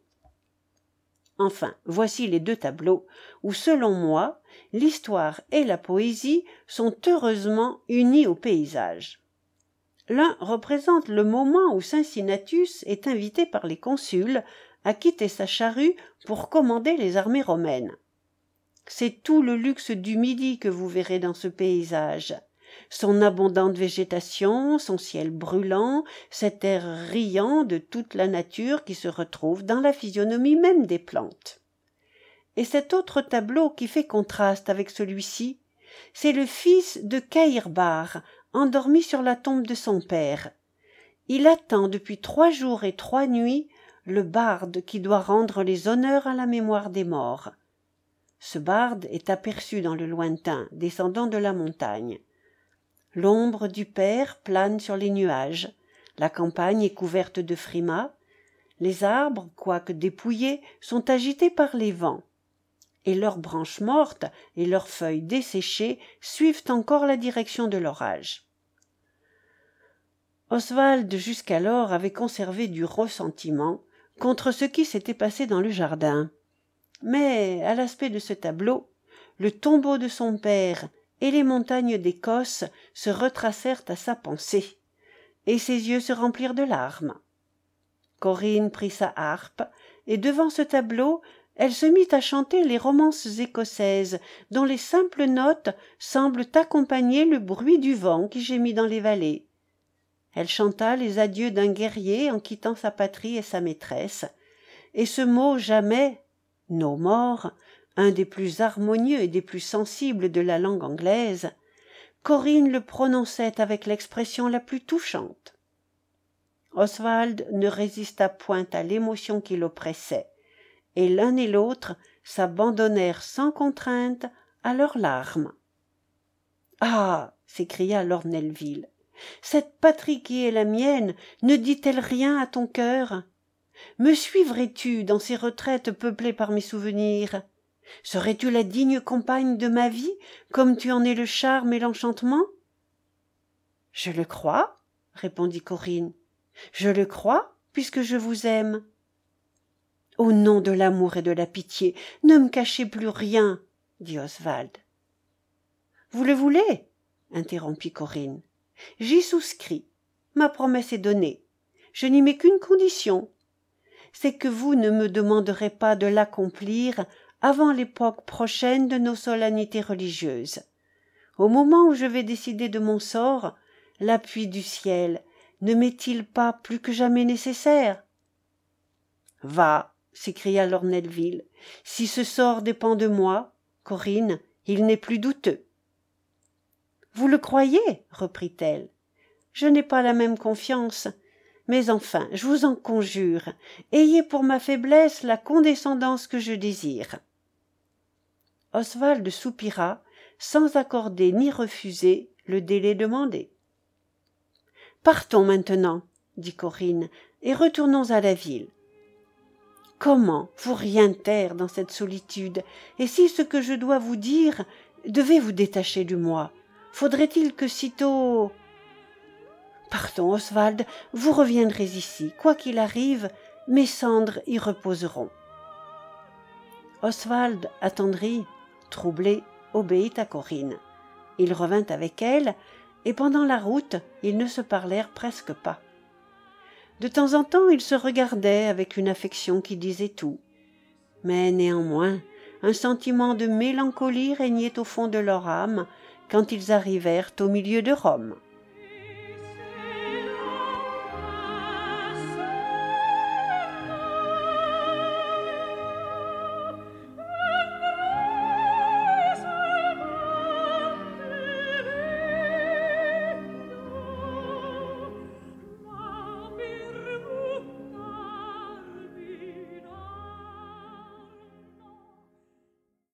Enfin, voici les 2 tableaux où, selon moi, l'histoire et la poésie sont heureusement unies au paysage. L'un représente le moment où Cincinnatus est invité par les consuls à quitter sa charrue pour commander les armées romaines. C'est tout le luxe du Midi que vous verrez dans ce paysage. Son abondante végétation, son ciel brûlant, cet air riant de toute la nature qui se retrouve dans la physionomie même des plantes. Et cet autre tableau qui fait contraste avec celui-ci, c'est le fils de Caïrbar, endormi sur la tombe de son père. Il attend depuis 3 jours et 3 nuits le barde qui doit rendre les honneurs à la mémoire des morts. Ce barde est aperçu dans le lointain, descendant de la montagne. L'ombre du père plane sur les nuages, la campagne est couverte de frimas, les arbres, quoique dépouillés, sont agités par les vents, et leurs branches mortes et leurs feuilles desséchées suivent encore la direction de l'orage. Oswald jusqu'alors avait conservé du ressentiment contre ce qui s'était passé dans le jardin, mais à l'aspect de ce tableau, le tombeau de son père et les montagnes d'Écosse se retracèrent à sa pensée, et ses yeux se remplirent de larmes. Corinne prit sa harpe, et devant ce tableau, elle se mit à chanter les romances écossaises, dont les simples notes semblent accompagner le bruit du vent qui gémit dans les vallées. Elle chanta les adieux d'un guerrier en quittant sa patrie et sa maîtresse, et ce mot jamais, no more, un des plus harmonieux et des plus sensibles de la langue anglaise, Corinne le prononçait avec l'expression la plus touchante. Oswald ne résista point à l'émotion qui l'oppressait, et l'un et l'autre s'abandonnèrent sans contrainte à leurs larmes. « Ah !» s'écria lord Nelville, « cette patrie qui est la mienne ne dit-elle rien à ton cœur ? Me suivrais-tu dans ces retraites peuplées par mes souvenirs ? Serais-tu la digne compagne de ma vie, comme tu en es le charme et l'enchantement ?»« Je le crois, » répondit Corinne. « Je le crois, puisque je vous aime. »« Au nom de l'amour et de la pitié, ne me cachez plus rien, » dit Oswald. « Vous le voulez ?» interrompit Corinne. « J'y souscris. Ma promesse est donnée. Je n'y mets qu'une condition. C'est que vous ne me demanderez pas de l'accomplir avant l'époque prochaine de nos solennités religieuses. Au moment où je vais décider de mon sort, l'appui du ciel ne m'est-il pas plus que jamais nécessaire ? » « Va, » s'écria lord Nelville, « si ce sort dépend de moi, Corinne, il n'est plus douteux. »« Vous le croyez ? » reprit-elle. « Je n'ai pas la même confiance. Mais enfin, je vous en conjure, ayez pour ma faiblesse la condescendance que je désire. » Oswald soupira, sans accorder ni refuser le délai demandé. « Partons maintenant, » dit Corinne, « et retournons à la ville. Comment vous rien taire dans cette solitude, et si ce que je dois vous dire devait vous détacher de moi, faudrait-il que sitôt... Partons, Oswald, vous reviendrez ici, quoi qu'il arrive, mes cendres y reposeront. Oswald, attendri, troublé, obéit à Corinne. Il revint avec elle, et pendant la route, ils ne se parlèrent presque pas. De temps en temps, ils se regardaient avec une affection qui disait tout. Mais néanmoins, un sentiment de mélancolie régnait au fond de leur âme quand ils arrivèrent au milieu de Rome.